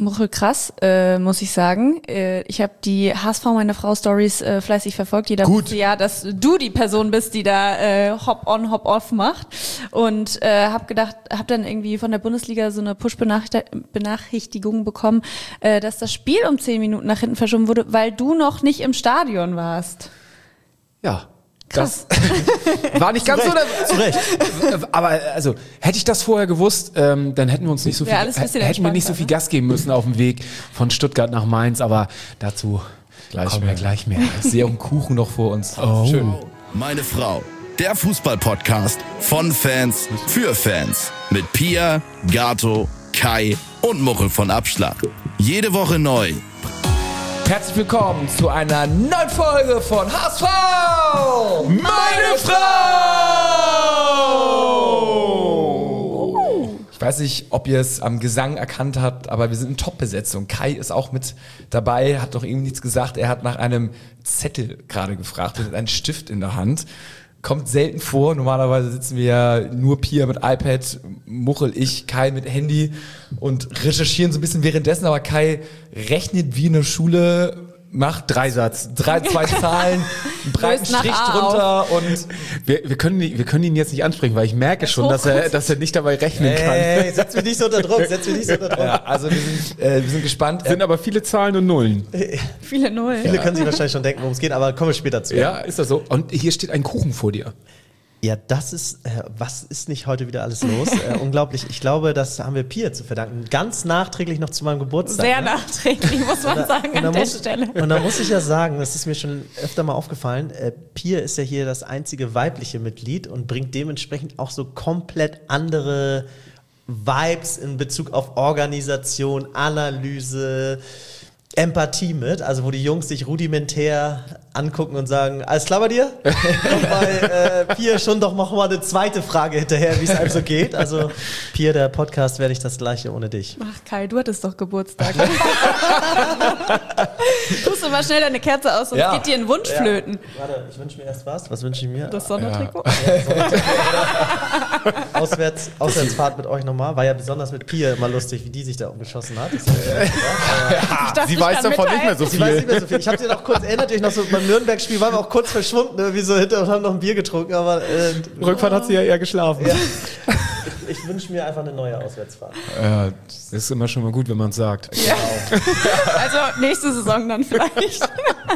Muchel krass, muss ich sagen. Ich habe die HSV meiner Frau Stories fleißig verfolgt. Jeder wusste ja, dass du die Person bist, die da Hop-on, Hop-off macht. Und habe dann irgendwie von der Bundesliga so eine Push-Benachrichtigung bekommen, dass das Spiel um 10 Minuten nach hinten verschoben wurde, weil du noch nicht im Stadion warst. Ja. Krass. Das war nicht ganz zu Recht. Aber also hätte ich das vorher gewusst, dann hätten wir uns nicht so viel, nicht so viel Gas geben müssen auf dem Weg von Stuttgart nach Mainz. Aber dazu kommen wir gleich mehr. Ich sehe auch einen Kuchen noch vor uns. Oh. Schön. Meine Frau, der Fußball-Podcast von Fans für Fans mit Pia, Gato, Kai und Muchel von Abschlag. Jede Woche neu. Herzlich willkommen zu einer neuen Folge von HSV! Meine Frau! Ich weiß nicht, ob ihr es am Gesang erkannt habt, aber wir sind in Top-Besetzung. Kai ist auch mit dabei, hat doch eben nichts gesagt. Er hat nach einem Zettel gerade gefragt und hat einen Stift in der Hand. Kommt selten vor. Normalerweise sitzen wir ja nur Pia mit iPad, Muchel, ich, Kai mit Handy und recherchieren so ein bisschen währenddessen. Aber Kai rechnet wie in der Schule, macht zwei Zahlen, einen breiten Strich drunter und wir können ihn jetzt nicht ansprechen, weil ich merke schon, dass er nicht dabei rechnen kann. Hey, setz mich nicht so unter Druck, Ja, also wir sind gespannt. Sind aber viele Zahlen und Nullen. Viele Nullen. Viele können sich wahrscheinlich schon denken, worum es geht, aber kommen wir später zu. Ja, ist das so? Und hier steht ein Kuchen vor dir. Ja, das ist, was ist nicht heute wieder alles los? Unglaublich. Ich glaube, das haben wir Pia zu verdanken. Ganz nachträglich noch zu meinem Geburtstag. Sehr nachträglich, muss man sagen, an der Stelle. Und da muss ich ja sagen, das ist mir schon öfter mal aufgefallen, Pia ist ja hier das einzige weibliche Mitglied und bringt dementsprechend auch so komplett andere Vibes in Bezug auf Organisation, Analyse, Empathie mit, also wo die Jungs sich rudimentär angucken und sagen, alles klar bei dir? Und bei Pia schon doch noch mal eine zweite Frage hinterher, wie es einem so geht. Also Pia, der Podcast wäre nicht das Gleiche ohne dich. Ach Kai, du hattest doch Geburtstag. Tust du mal schnell deine Kerze aus, sonst geht dir ein Wunsch flöten. Warte, ich wünsche mir erst was. Was wünsche ich mir? Das Sondertrikot? Auswärtsfahrt mit euch nochmal. War ja besonders mit Pia immer lustig, wie die sich da umgeschossen hat. Sie weiß davon nicht mehr so viel. Ich habe sie noch kurz erinnert, ich noch so beim Nürnberg-Spiel waren wir auch kurz verschwunden, irgendwie so hinter und haben noch ein Bier getrunken, aber Rückfahrt hat sie ja eher geschlafen. Ja. Ich wünsche mir einfach eine neue Auswärtsfahrt. Ja, das ist immer schon mal gut, wenn man es sagt. Ja. Also nächste Saison dann vielleicht.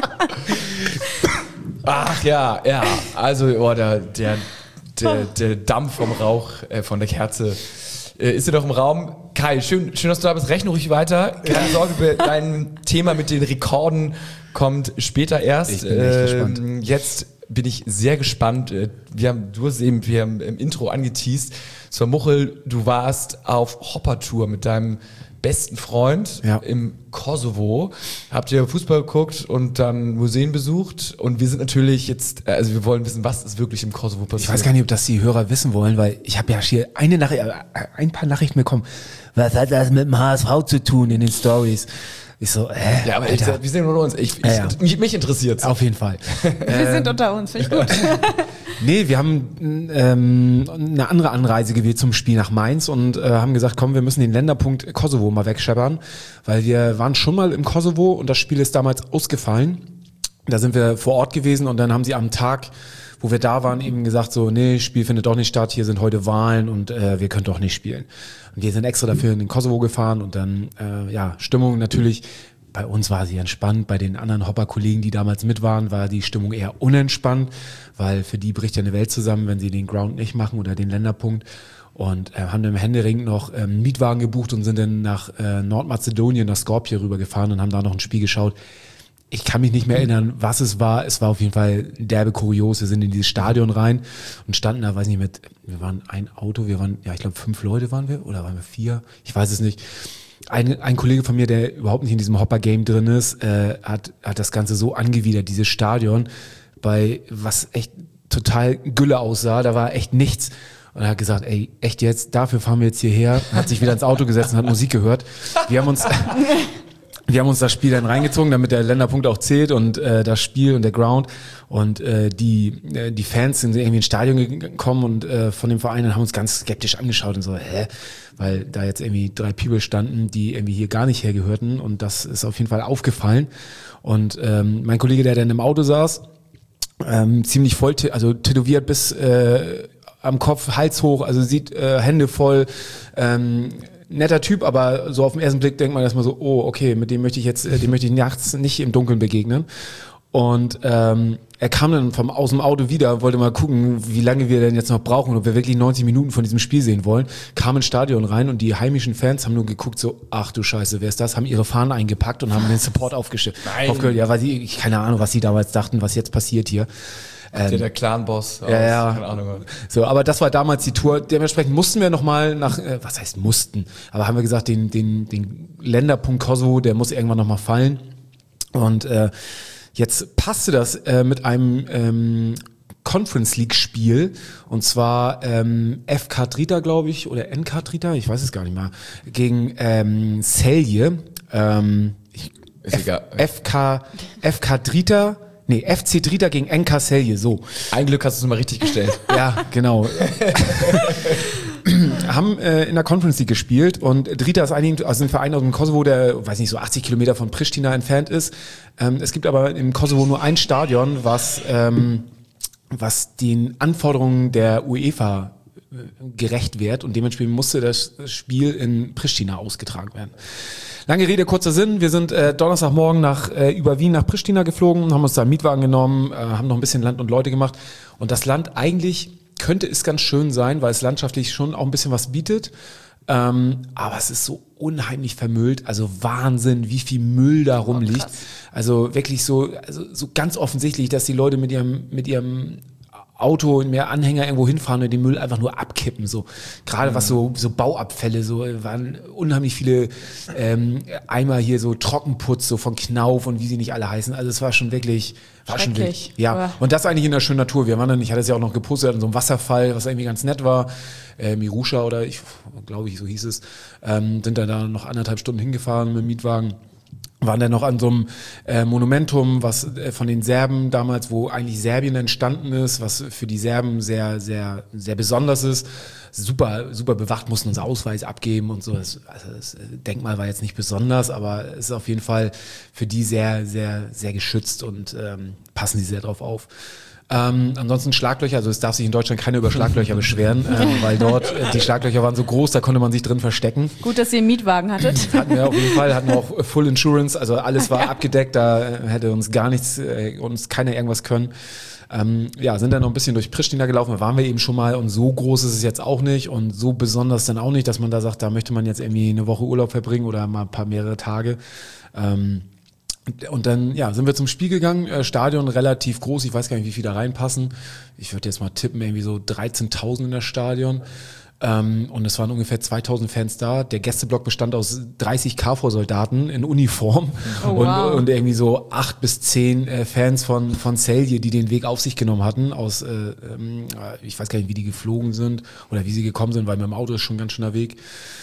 Ach ja. Also der Dampf vom Rauch, von der Kerze ist ja doch im Raum. Kai, schön, dass du da bist. Rechne ruhig weiter. Keine Sorge, dein Thema mit den Rekorden kommt später erst. Ich bin echt gespannt. Jetzt bin ich sehr gespannt. Wir haben im Intro angeteast. Zur Muchel, du warst auf Hopper-Tour mit deinem besten Freund im Kosovo. Habt ihr Fußball geguckt und dann Museen besucht? Und wir sind natürlich jetzt, also wir wollen wissen, was ist wirklich im Kosovo passiert. Ich weiß gar nicht, ob das die Hörer wissen wollen, weil ich habe ja hier ein paar Nachrichten bekommen. Was hat das mit dem HSV zu tun in den Stories? Ich so, ja, aber wir sind unter uns. Mich interessiert's. Auf jeden Fall. Wir sind unter uns, finde ich gut. Nee, wir haben eine andere Anreise gewählt zum Spiel nach Mainz und haben gesagt, komm, wir müssen den Länderpunkt Kosovo mal wegscheppern, weil wir waren schon mal im Kosovo und das Spiel ist damals ausgefallen. Da sind wir vor Ort gewesen und dann haben sie am Tag, wo wir da waren, eben gesagt so, nee, Spiel findet doch nicht statt, hier sind heute Wahlen und wir können doch nicht spielen. Und wir sind extra dafür in den Kosovo gefahren und dann, Stimmung natürlich, bei uns war sie entspannt, bei den anderen Hopper-Kollegen, die damals mit waren, war die Stimmung eher unentspannt, weil für die bricht ja eine Welt zusammen, wenn sie den Ground nicht machen oder den Länderpunkt. Und haben dann im Händering noch einen Mietwagen gebucht und sind dann nach Nordmazedonien, nach Skopje rübergefahren und haben da noch ein Spiel geschaut. Ich kann mich nicht mehr erinnern, was es war. Es war auf jeden Fall derbe kurios. Wir sind in dieses Stadion rein und standen da, weiß nicht, wir waren ein Auto, ich glaube 5 Leute waren wir oder waren wir 4? Ich weiß es nicht. Ein Kollege von mir, der überhaupt nicht in diesem Hopper-Game drin ist, hat das Ganze so angewidert, dieses Stadion, bei was echt total Gülle aussah. Da war echt nichts. Und er hat gesagt, ey, echt jetzt, dafür fahren wir jetzt hierher. Hat sich wieder ins Auto gesetzt und hat Musik gehört. Wir haben uns Wir haben uns das Spiel dann reingezogen, damit der Länderpunkt auch zählt und das Spiel und der Ground und die Fans sind irgendwie ins Stadion gekommen und von dem Verein haben uns ganz skeptisch angeschaut und so, weil da jetzt irgendwie 3 People standen, die irgendwie hier gar nicht hergehörten und das ist auf jeden Fall aufgefallen und mein Kollege, der dann im Auto saß, ziemlich voll, also tätowiert bis am Kopf, Hals hoch, also sieht Hände voll, netter Typ, aber so auf den ersten Blick denkt man erstmal so, oh, okay, mit dem möchte ich nachts nicht im Dunkeln begegnen. Und er kam dann aus dem Auto wieder, wollte mal gucken, wie lange wir denn jetzt noch brauchen und ob wir wirklich 90 Minuten von diesem Spiel sehen wollen. Kam ins Stadion rein und die heimischen Fans haben nur geguckt, so, ach du Scheiße, wer ist das? Haben ihre Fahnen eingepackt und haben den Support aufgehört. Ja, weil ich keine Ahnung, was sie damals dachten, was jetzt passiert hier. Der Clan-Boss. Ja. Keine Ahnung. So, aber das war damals die Tour. Dementsprechend mussten wir nochmal was heißt mussten? Aber haben wir gesagt, den Länderpunkt Kosovo, der muss irgendwann nochmal fallen. Und jetzt passte das mit einem Conference League Spiel und zwar FK Drita, glaube ich, oder NK Drita, ich weiß es gar nicht mehr, gegen Celje. Ist egal. FK Drita. Nee, FC Drita gegen NK Celje, so. Ein Glück hast du es mal richtig gestellt. Ja, genau. Haben in der Conference League gespielt und Drita ist ein Verein aus dem Kosovo, der, weiß nicht, so 80 Kilometer von Pristina entfernt ist. Es gibt aber im Kosovo nur ein Stadion, was den Anforderungen der UEFA gerecht wird und dementsprechend musste das Spiel in Pristina ausgetragen werden. Lange Rede, kurzer Sinn. Wir sind Donnerstagmorgen über Wien nach Pristina geflogen, haben uns da einen Mietwagen genommen, haben noch ein bisschen Land und Leute gemacht. Und das Land eigentlich könnte es ganz schön sein, weil es landschaftlich schon auch ein bisschen was bietet. Aber es ist so unheimlich vermüllt. Also Wahnsinn, wie viel Müll da rumliegt. Also wirklich so ganz offensichtlich, dass die Leute mit ihrem Auto in mehr Anhänger irgendwo hinfahren und den Müll einfach nur abkippen, so. Gerade was so Bauabfälle, so, waren unheimlich viele, Eimer hier, so Trockenputz, so von Knauf und wie sie nicht alle heißen. Also es war schon wirklich, ja. Und das eigentlich in der schönen Natur. Wir waren dann, ich hatte es ja auch noch gepostet, an so einem Wasserfall, was irgendwie ganz nett war. Mirusha oder ich glaube, so hieß es, sind dann da noch 1,5 Stunden hingefahren mit dem Mietwagen. Waren dann noch an so einem Monumentum, was von den Serben damals, wo eigentlich Serbien entstanden ist, was für die Serben sehr, sehr, sehr besonders ist. Super, super bewacht, mussten unser Ausweis abgeben und so. Das Denkmal war jetzt nicht besonders, aber es ist auf jeden Fall für die sehr, sehr, sehr geschützt und passen sie sehr drauf auf. Ansonsten Schlaglöcher, also es darf sich in Deutschland keiner über Schlaglöcher beschweren, weil dort die Schlaglöcher waren so groß, da konnte man sich drin verstecken. Gut, dass ihr einen Mietwagen hattet. Hatten wir auf jeden Fall, hatten auch Full Insurance, also alles war abgedeckt, da hätte uns gar nichts, uns keiner irgendwas können. Sind dann noch ein bisschen durch Pristina gelaufen, da waren wir eben schon mal und so groß ist es jetzt auch nicht und so besonders dann auch nicht, dass man da sagt, da möchte man jetzt irgendwie eine Woche Urlaub verbringen oder mal mehrere Tage. Und dann, sind wir zum Spiel gegangen, Stadion relativ groß, ich weiß gar nicht, wie viele da reinpassen. Ich würde jetzt mal tippen, irgendwie so 13.000 in das Stadion. Und es waren ungefähr 2.000 Fans da. Der Gästeblock bestand aus 30 KFOR-Soldaten in Uniform und irgendwie so 8 bis 10 Fans von Celje, die den Weg auf sich genommen hatten aus, ich weiß gar nicht, wie die geflogen sind oder wie sie gekommen sind, weil mit dem Auto ist schon ein ganz schöner Weg.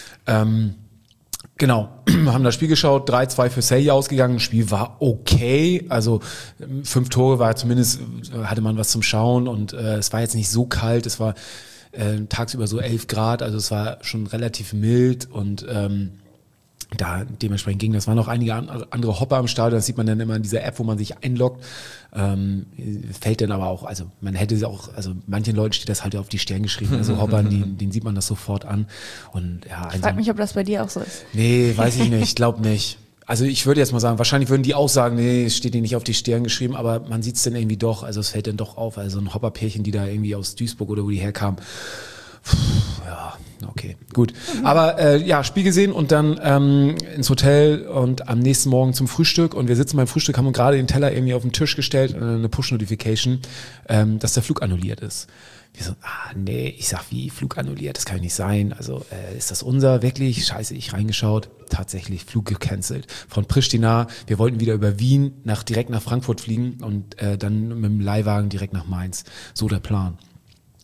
Genau, haben das Spiel geschaut, 3-2 für Celje ausgegangen, das Spiel war okay, also 5 Tore war zumindest, hatte man was zum Schauen und es war jetzt nicht so kalt, es war tagsüber so 11 Grad, also es war schon relativ mild und da dementsprechend ging das. Waren noch einige andere Hopper am Stadion, das sieht man dann immer in dieser App, wo man sich einloggt. Fällt dann aber auch, also man hätte es auch, also manchen Leuten steht das halt auf die Stirn geschrieben, also Hoppern, denen sieht man das sofort an. Und ja, ich frage mich, ob das bei dir auch so ist. Nee, weiß ich nicht, glaub nicht. Also ich würde jetzt mal sagen, wahrscheinlich würden die auch sagen, nee, es steht ihnen nicht auf die Stirn geschrieben, aber man sieht es dann irgendwie doch, also es fällt dann doch auf, also ein Hopperpärchen, die da irgendwie aus Duisburg oder wo die herkamen. Ja, okay, gut. Aber Spiel gesehen und dann ins Hotel und am nächsten Morgen zum Frühstück und wir sitzen beim Frühstück, haben uns gerade den Teller irgendwie auf den Tisch gestellt, eine Push-Notification, dass der Flug annulliert ist. Wir so, nee, ich sag, wie, Flug annulliert, das kann ja nicht sein, also ist das unser, wirklich? Scheiße, ich reingeschaut, tatsächlich, Flug gecancelt. Von Pristina, wir wollten wieder über Wien direkt nach Frankfurt fliegen und dann mit dem Leihwagen direkt nach Mainz. So der Plan.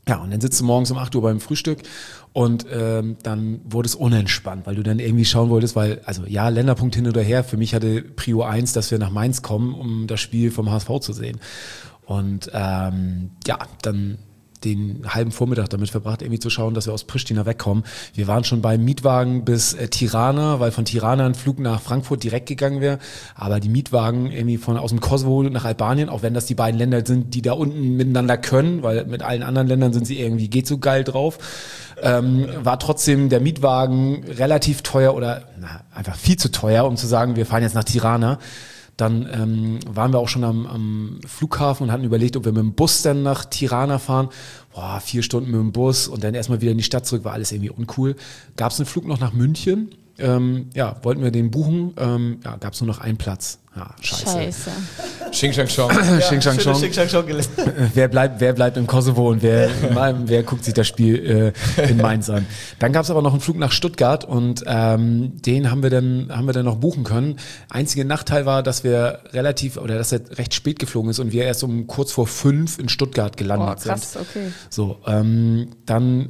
Ja, und dann sitzt du morgens um 8 Uhr beim Frühstück und dann wurde es unentspannt, weil du dann irgendwie schauen wolltest, weil, also ja, Länderpunkt hin oder her, für mich hatte Prio 1, dass wir nach Mainz kommen, um das Spiel vom HSV zu sehen. Und ja, dann den halben Vormittag damit verbracht, irgendwie zu schauen, dass wir aus Pristina wegkommen. Wir waren schon beim Mietwagen bis Tirana, weil von Tirana ein Flug nach Frankfurt direkt gegangen wäre. Aber die Mietwagen irgendwie aus dem Kosovo nach Albanien, auch wenn das die beiden Länder sind, die da unten miteinander können, weil mit allen anderen Ländern sind sie irgendwie geht so geil drauf, war trotzdem der Mietwagen relativ teuer oder einfach viel zu teuer, um zu sagen, wir fahren jetzt nach Tirana. Dann waren wir auch schon am Flughafen und hatten überlegt, ob wir mit dem Bus dann nach Tirana fahren. 4 Stunden mit dem Bus und dann erstmal wieder in die Stadt zurück, war alles irgendwie uncool. Gab es einen Flug noch nach München? Wollten wir den buchen? Gab es nur noch einen Platz. Ja, scheiße. Xing Shang Chong. Xing Shang Chong. Wer bleibt im Kosovo und wer guckt sich das Spiel in Mainz an? Dann gab es aber noch einen Flug nach Stuttgart und den haben wir dann noch buchen können. Einzige Nachteil war, dass er recht spät geflogen ist und wir erst kurz vor 5 in Stuttgart gelandet sind. Krass, okay. So, dann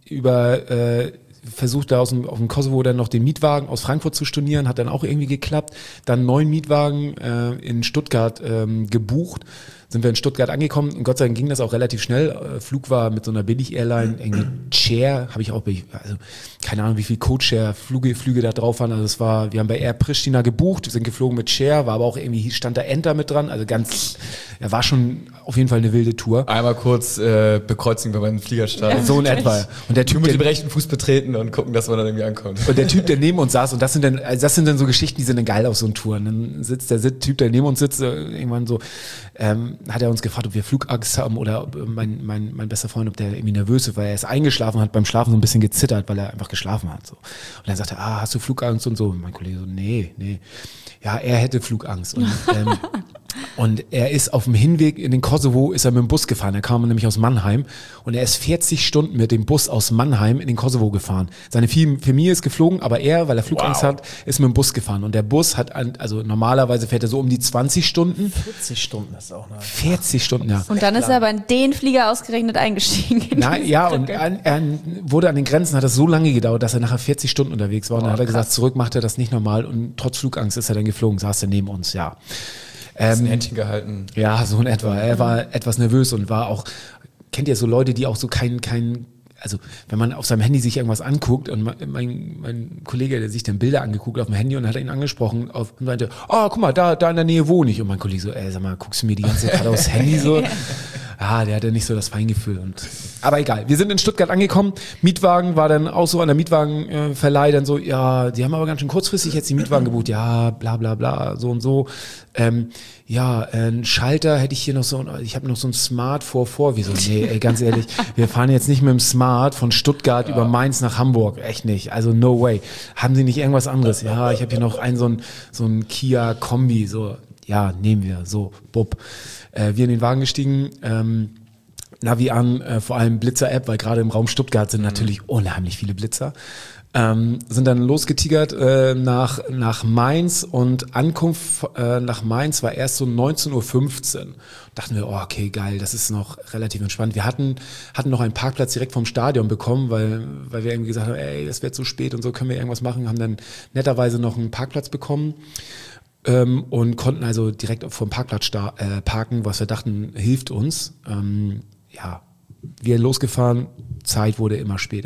versucht da aus dem Kosovo dann noch den Mietwagen aus Frankfurt zu stornieren, hat dann auch irgendwie geklappt. Dann einen neuen Mietwagen in Stuttgart gebucht. Sind wir in Stuttgart angekommen und Gott sei Dank ging das auch relativ schnell. Flug war mit so einer Billig-Airline, irgendwie Chair, habe ich auch, also keine Ahnung, wie viel Code-Share-Flüge da drauf waren. Also wir haben bei Air Pristina gebucht, sind geflogen mit Chair, war aber auch irgendwie, stand da Enter mit dran, also war schon auf jeden Fall eine wilde Tour. Einmal kurz bekreuzigen, wenn man in den Flieger startet. So in etwa. Und der Typ mit dem rechten Fuß betreten und gucken, dass man dann irgendwie ankommt. Und der Typ, der neben uns saß, und das sind dann so Geschichten, die sind dann geil auf so einen Touren. Dann sitzt der Typ, der neben uns sitzt, irgendwann so, hat er uns gefragt, ob wir Flugangst haben oder ob mein bester Freund, ob der irgendwie nervös ist, weil er ist eingeschlafen hat, beim Schlafen so ein bisschen gezittert, weil er einfach geschlafen hat. So. Und dann sagte er, hast du Flugangst und so? Und mein Kollege so, nee. Ja, er hätte Flugangst. Und er ist auf dem Hinweg in den Kosovo, ist er mit dem Bus gefahren. Er kam nämlich aus Mannheim und er ist 40 Stunden mit dem Bus aus Mannheim in den Kosovo gefahren. Seine Familie ist geflogen, aber er, weil er Flugangst hat, ist mit dem Bus gefahren. Und der Bus hat, also normalerweise fährt er so um die 20 Stunden. 40 Stunden ist auch noch. 40 Stunden, ja. Und dann ist er aber in den Flieger ausgerechnet eingestiegen. Und er wurde an den Grenzen, hat das so lange gedauert, dass er nachher 40 Stunden unterwegs war. Und dann hat er gesagt, zurück macht er das nicht normal. Und trotz Flugangst ist er dann geflogen, saß er neben uns, ja. Ein Händchen gehalten. Ja, so in etwa. Er war etwas nervös und war auch, kennt ihr so Leute, die auch so also wenn man auf seinem Handy sich irgendwas anguckt und mein Kollege, der sich dann Bilder angeguckt auf dem Handy und hat ihn angesprochen und meinte, guck mal, da in der Nähe wohne ich. Und mein Kollege so, sag mal, guckst du mir die ganze Zeit aufs Handy so? Der hatte nicht so das Feingefühl. Aber egal, wir sind in Stuttgart angekommen. Mietwagen war dann auch so an der Mietwagenverleih dann so, ja, die haben aber ganz schön kurzfristig jetzt die Mietwagen gebucht. Ja, bla bla bla, so und so. Ein Schalter hätte ich hier noch so, ich habe noch so ein Smart vor. Wieso? Nee, ganz ehrlich, wir fahren jetzt nicht mit dem Smart von Stuttgart über Mainz nach Hamburg. Echt nicht. Also no way. Haben Sie nicht irgendwas anderes? Ja, ich habe hier noch so ein Kia Kombi. So, ja, nehmen wir. So, bupp. Wir in den Wagen gestiegen, Navi an, vor allem Blitzer-App, weil gerade im Raum Stuttgart sind natürlich unheimlich viele Blitzer. Sind dann losgetigert nach Mainz und Ankunft nach Mainz war erst so 19:15 Uhr. Dachten wir, okay, geil, das ist noch relativ entspannt. Wir hatten noch einen Parkplatz direkt vom Stadion bekommen, weil wir irgendwie gesagt haben, das wird zu spät und so, können wir irgendwas machen, haben dann netterweise noch einen Parkplatz bekommen. Und konnten also direkt vom Parkplatz parken, was wir dachten, hilft uns. Wir losgefahren, Zeit wurde immer später.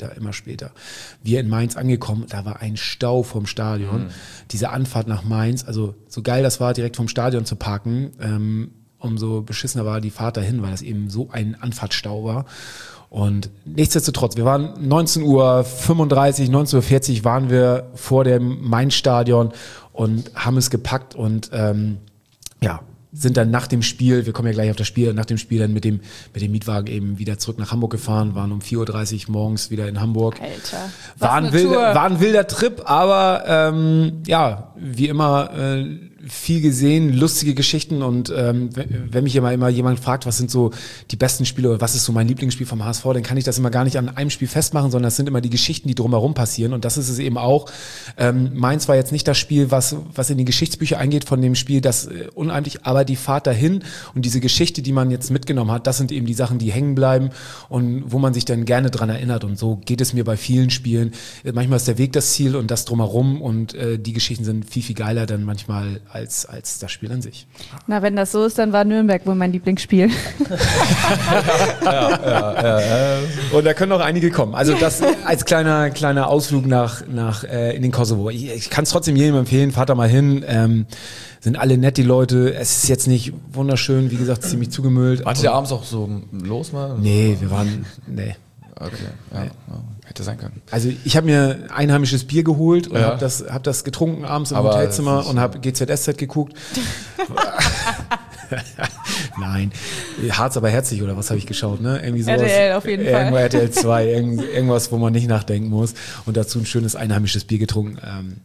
Wir in Mainz angekommen, da war ein Stau vom Stadion. Diese Anfahrt nach Mainz, also so geil das war, direkt vom Stadion zu parken, umso beschissener war die Fahrt dahin, weil das eben so ein Anfahrtsstau war. Und nichtsdestotrotz, wir waren 19:35 Uhr, 19:40 Uhr waren wir vor dem Mainz-Stadion und haben es gepackt und sind dann nach dem Spiel, wir kommen ja gleich auf das Spiel, nach dem Spiel dann mit dem Mietwagen eben wieder zurück nach Hamburg gefahren, waren um 4:30 Uhr morgens wieder in Hamburg. Alter, war ein wilder Trip, aber wie immer viel gesehen, lustige Geschichten und wenn mich immer jemand fragt, was sind so die besten Spiele oder was ist so mein Lieblingsspiel vom HSV, dann kann ich das immer gar nicht an einem Spiel festmachen, sondern es sind immer die Geschichten, die drumherum passieren und das ist es eben auch. Mainz war jetzt nicht das Spiel, was in die Geschichtsbücher eingeht von dem Spiel, das unheimlich, aber die Fahrt dahin und diese Geschichte, die man jetzt mitgenommen hat, das sind eben die Sachen, die hängen bleiben und wo man sich dann gerne dran erinnert und so geht es mir bei vielen Spielen. Manchmal ist der Weg das Ziel und das drumherum und die Geschichten sind viel, viel geiler dann manchmal als das Spiel an sich. Na, wenn das so ist, dann war Nürnberg wohl mein Lieblingsspiel. Und da können auch einige kommen. Also das als kleiner Ausflug nach in den Kosovo. Ich kann es trotzdem jedem empfehlen, fahrt da mal hin. Sind alle nett, die Leute. Es ist jetzt nicht wunderschön, wie gesagt, ziemlich zugemüllt. Wart ihr abends auch so los mal? Nee. Okay, ja. Hätte sein können. Also ich habe mir einheimisches Bier geholt und hab das getrunken abends im Hotelzimmer und habe GZSZ geguckt. Nein, Harz aber herzlich oder was habe ich geschaut, ne? Irgendwie sowas. RTL auf jeden Fall. Irgendwo RTL 2, irgendwas, wo man nicht nachdenken muss und dazu ein schönes einheimisches Bier getrunken.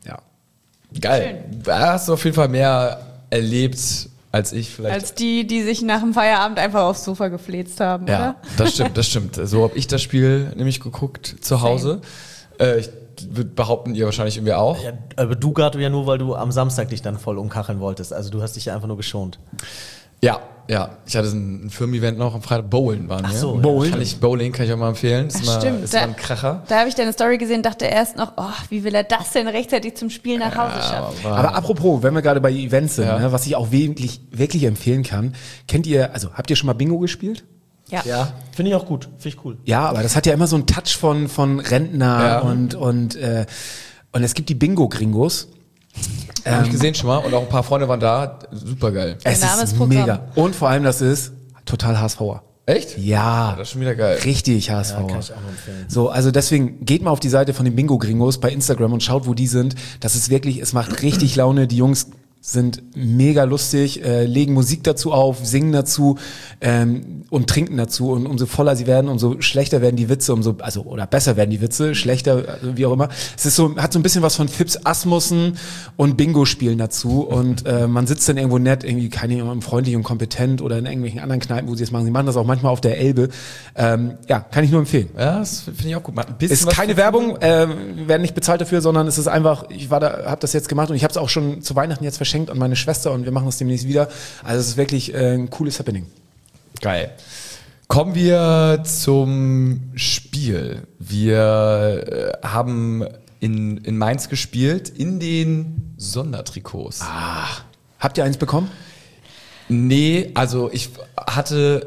Geil. Da hast du auf jeden Fall mehr erlebt als ich vielleicht. Als die sich nach dem Feierabend einfach aufs Sofa gefläzt haben, ja, oder? Das stimmt. So habe ich das Spiel nämlich geguckt zu Hause. Ich würde behaupten, ihr wahrscheinlich irgendwie auch. Ja, aber du, Gato, ja nur, weil du am Samstag dich dann voll umkacheln wolltest. Also du hast dich ja einfach nur geschont. Ja. Ich hatte ein Firmen-Event noch am Freitag. Bowlen waren wir. Ach so, Bowling kann ich auch mal empfehlen. Ist Stimmt. ist mal ein Kracher. Da habe ich deine Story gesehen, dachte erst noch, wie will er das denn rechtzeitig zum Spiel nach Hause schaffen? Aber apropos, wenn wir gerade bei Events sind, ne, was ich auch wirklich empfehlen kann, habt ihr schon mal Bingo gespielt? Ja, finde ich auch gut. Finde ich cool. Ja, aber das hat ja immer so einen Touch von Rentner und es gibt die Bingo-Gringos. Habe ich gesehen schon mal und auch ein paar Freunde waren da. Super geil. Es ist mega. Und vor allem, das ist total HSVer. Echt? Ja. Das ist schon wieder geil. Richtig HSV. Ja, kann ich auch nur empfehlen. So, also deswegen geht mal auf die Seite von den Bingo-Gringos bei Instagram und schaut, wo die sind. Das ist wirklich, es macht richtig Laune. Die Jungs sind mega lustig, legen Musik dazu auf, singen dazu und trinken dazu und umso voller sie werden, umso schlechter werden die Witze, oder besser werden die Witze, schlechter, wie auch immer. Es ist so, hat so ein bisschen was von Fips Asmussen und Bingo-Spielen dazu und man sitzt dann irgendwo nett, irgendwie keine Ahnung, freundlich und kompetent oder in irgendwelchen anderen Kneipen, wo sie das machen. Sie machen das auch manchmal auf der Elbe. Kann ich nur empfehlen. Ja, das finde ich auch gut. Ist keine Werbung, werden nicht bezahlt dafür, sondern es ist einfach, habe das jetzt gemacht und ich habe es auch schon zu Weihnachten jetzt verschenkt an meine Schwester und wir machen das demnächst wieder. Also es ist wirklich ein cooles Happening. Geil. Kommen wir zum Spiel. Wir haben in Mainz gespielt, in den Sondertrikots. Habt ihr eins bekommen? Nee, also ich hatte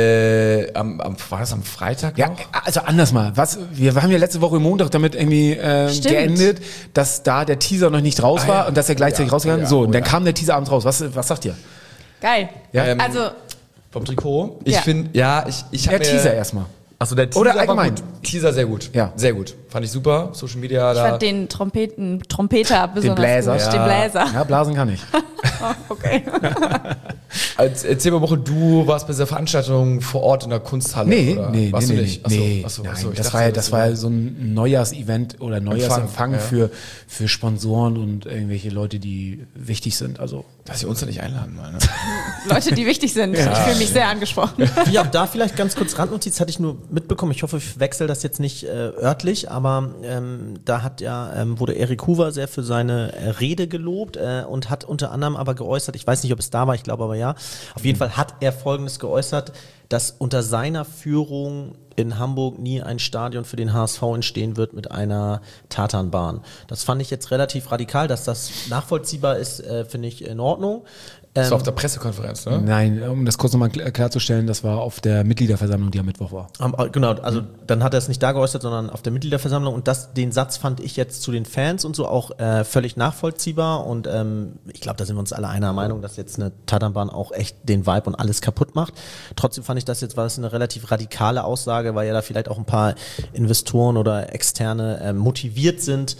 war das am Freitag Ja, noch? also anders mal. Wir haben ja letzte Woche Montag damit irgendwie geendet, dass da der Teaser noch nicht raus war und dass er gleichzeitig rausgegangen ist. So, und dann kam der Teaser abends raus. Was sagt ihr? Geil. Ja? Also, Vom Trikot? Ja. Ich finde, ich habe Der Teaser erstmal. Achso, der Teaser Oder allgemein. war gut. Teaser sehr gut. Ja. Sehr gut. Fand ich super. Social Media ich da. fand den Trompeter besonders Bläser. gut. Den Bläser. Ja, blasen kann ich. Okay. Erzähl mal, Woche, du warst bei dieser Veranstaltung vor Ort in der Kunsthalle. Nee, warst du nicht? Achso, Nein, ich das dachte, war ja so ein Neujahrsevent oder Neujahrsempfang Empfang, für Sponsoren und irgendwelche Leute, die wichtig sind. Also dass sie uns da nicht einladen, mal, ne? Leute, die wichtig sind. Ich fühle mich sehr angesprochen. Ja, da vielleicht ganz kurz Randnotiz, hatte ich nur mitbekommen. Ich hoffe, ich wechsle das jetzt nicht örtlich, aber da wurde Erik Hoover sehr für seine Rede gelobt und hat unter anderem aber geäußert, ich weiß nicht, ob es da war, ich glaube aber ja, auf jeden Fall hat er Folgendes geäußert, dass unter seiner Führung in Hamburg nie ein Stadion für den HSV entstehen wird mit einer Tatanbahn. Das fand ich jetzt relativ radikal, dass das nachvollziehbar ist, finde ich in Ordnung. Das war auf der Pressekonferenz, ne? nein, um das kurz nochmal klarzustellen, das war auf der Mitgliederversammlung, die am Mittwoch war. Genau, also dann hat er es nicht da geäußert, sondern auf der Mitgliederversammlung und den Satz fand ich jetzt zu den Fans und so auch völlig nachvollziehbar und ich glaube, da sind wir uns alle einer Meinung, dass jetzt eine Tatanbahn auch echt den Vibe und alles kaputt macht. Trotzdem fand ich war das eine relativ radikale Aussage, weil ja da vielleicht auch ein paar Investoren oder Externe motiviert sind,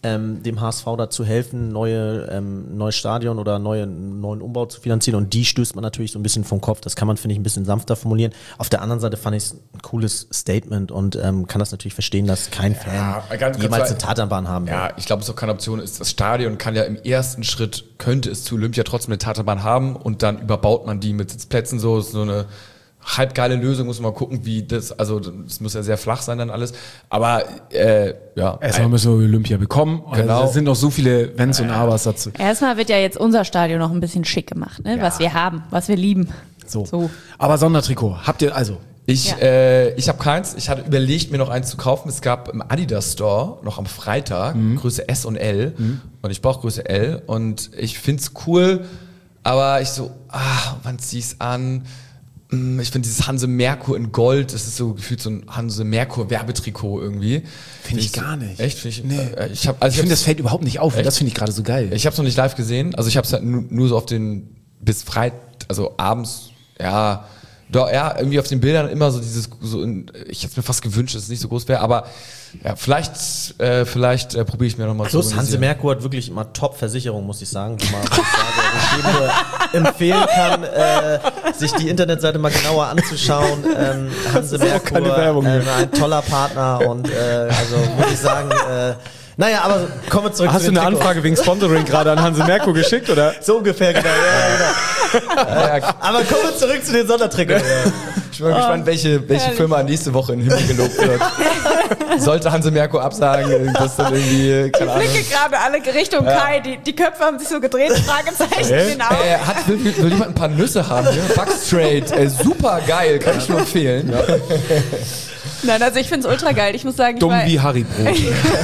dem HSV dazu helfen, neues Stadion oder neuen Umbau zu finanzieren und die stößt man natürlich so ein bisschen vom Kopf. Das kann man, finde ich, ein bisschen sanfter formulieren. Auf der anderen Seite fand ich es ein cooles Statement und kann das natürlich verstehen, dass kein Fan jemals eine Tatanbahn haben will. Ja, ich glaube, es ist auch keine Option ist. Das Stadion kann ja im ersten Schritt, könnte es zu Olympia trotzdem eine Tatanbahn haben und dann überbaut man die mit Sitzplätzen so eine halbgeile Lösung, muss man mal gucken, wie das, also das muss ja sehr flach sein dann alles, aber ja. Erstmal müssen wir Olympia bekommen, genau. Es sind noch so viele Wenns und Abers dazu. Erstmal wird ja jetzt unser Stadion noch ein bisschen schick gemacht, ne? Was wir haben, was wir lieben. So. Aber Sondertrikot, habt ihr also? Ich habe keins, ich hatte überlegt, mir noch eins zu kaufen, es gab im Adidas Store noch am Freitag Größe S und L und ich brauche Größe L und ich find's cool, aber ich so, wann zieh's an? Ich finde dieses Hanse Merkur in Gold, das ist so gefühlt so ein Hanse Merkur Werbetrikot irgendwie. Finde ich gar nicht. Echt? Ich finde, das fällt überhaupt nicht auf. Echt? Das finde ich gerade so geil. Ich habe es noch nicht live gesehen. Also ich habe es halt nur so auf den, bis Freitag, also abends, irgendwie auf den Bildern immer so dieses, ich hätte es mir fast gewünscht, dass es nicht so groß wäre, aber ja, vielleicht probiere ich mir nochmal zu. Plus Hanse Merkur hat wirklich immer Top-Versicherung, muss ich sagen, wo ich jedem nur empfehlen kann, sich die Internetseite mal genauer anzuschauen. Hanse Merkur, ein toller Partner und also muss ich sagen, naja, aber kommen wir zurück Hast zu den du eine Trikots. Anfrage wegen Sponsoring gerade an Hanse Merkur geschickt, oder? So ungefähr, genau. Aber kommen wir zurück zu den Sondertrikots. Ich bin mal gespannt, welche Firma nächste Woche in den Himmel gelobt wird. Sollte Hanse Merkur absagen, das dann irgendwie, keine Ahnung. Ich blicke gerade alle Richtung Kai, die Köpfe haben sich so gedreht, Fragezeichen in den Augen. Will jemand ein paar Nüsse haben? Ja? Backstraight, super geil, kann ich nur empfehlen. Ja. Nein, also ich finde es ultra geil. Ich muss sagen, Dumm wie Haribrot.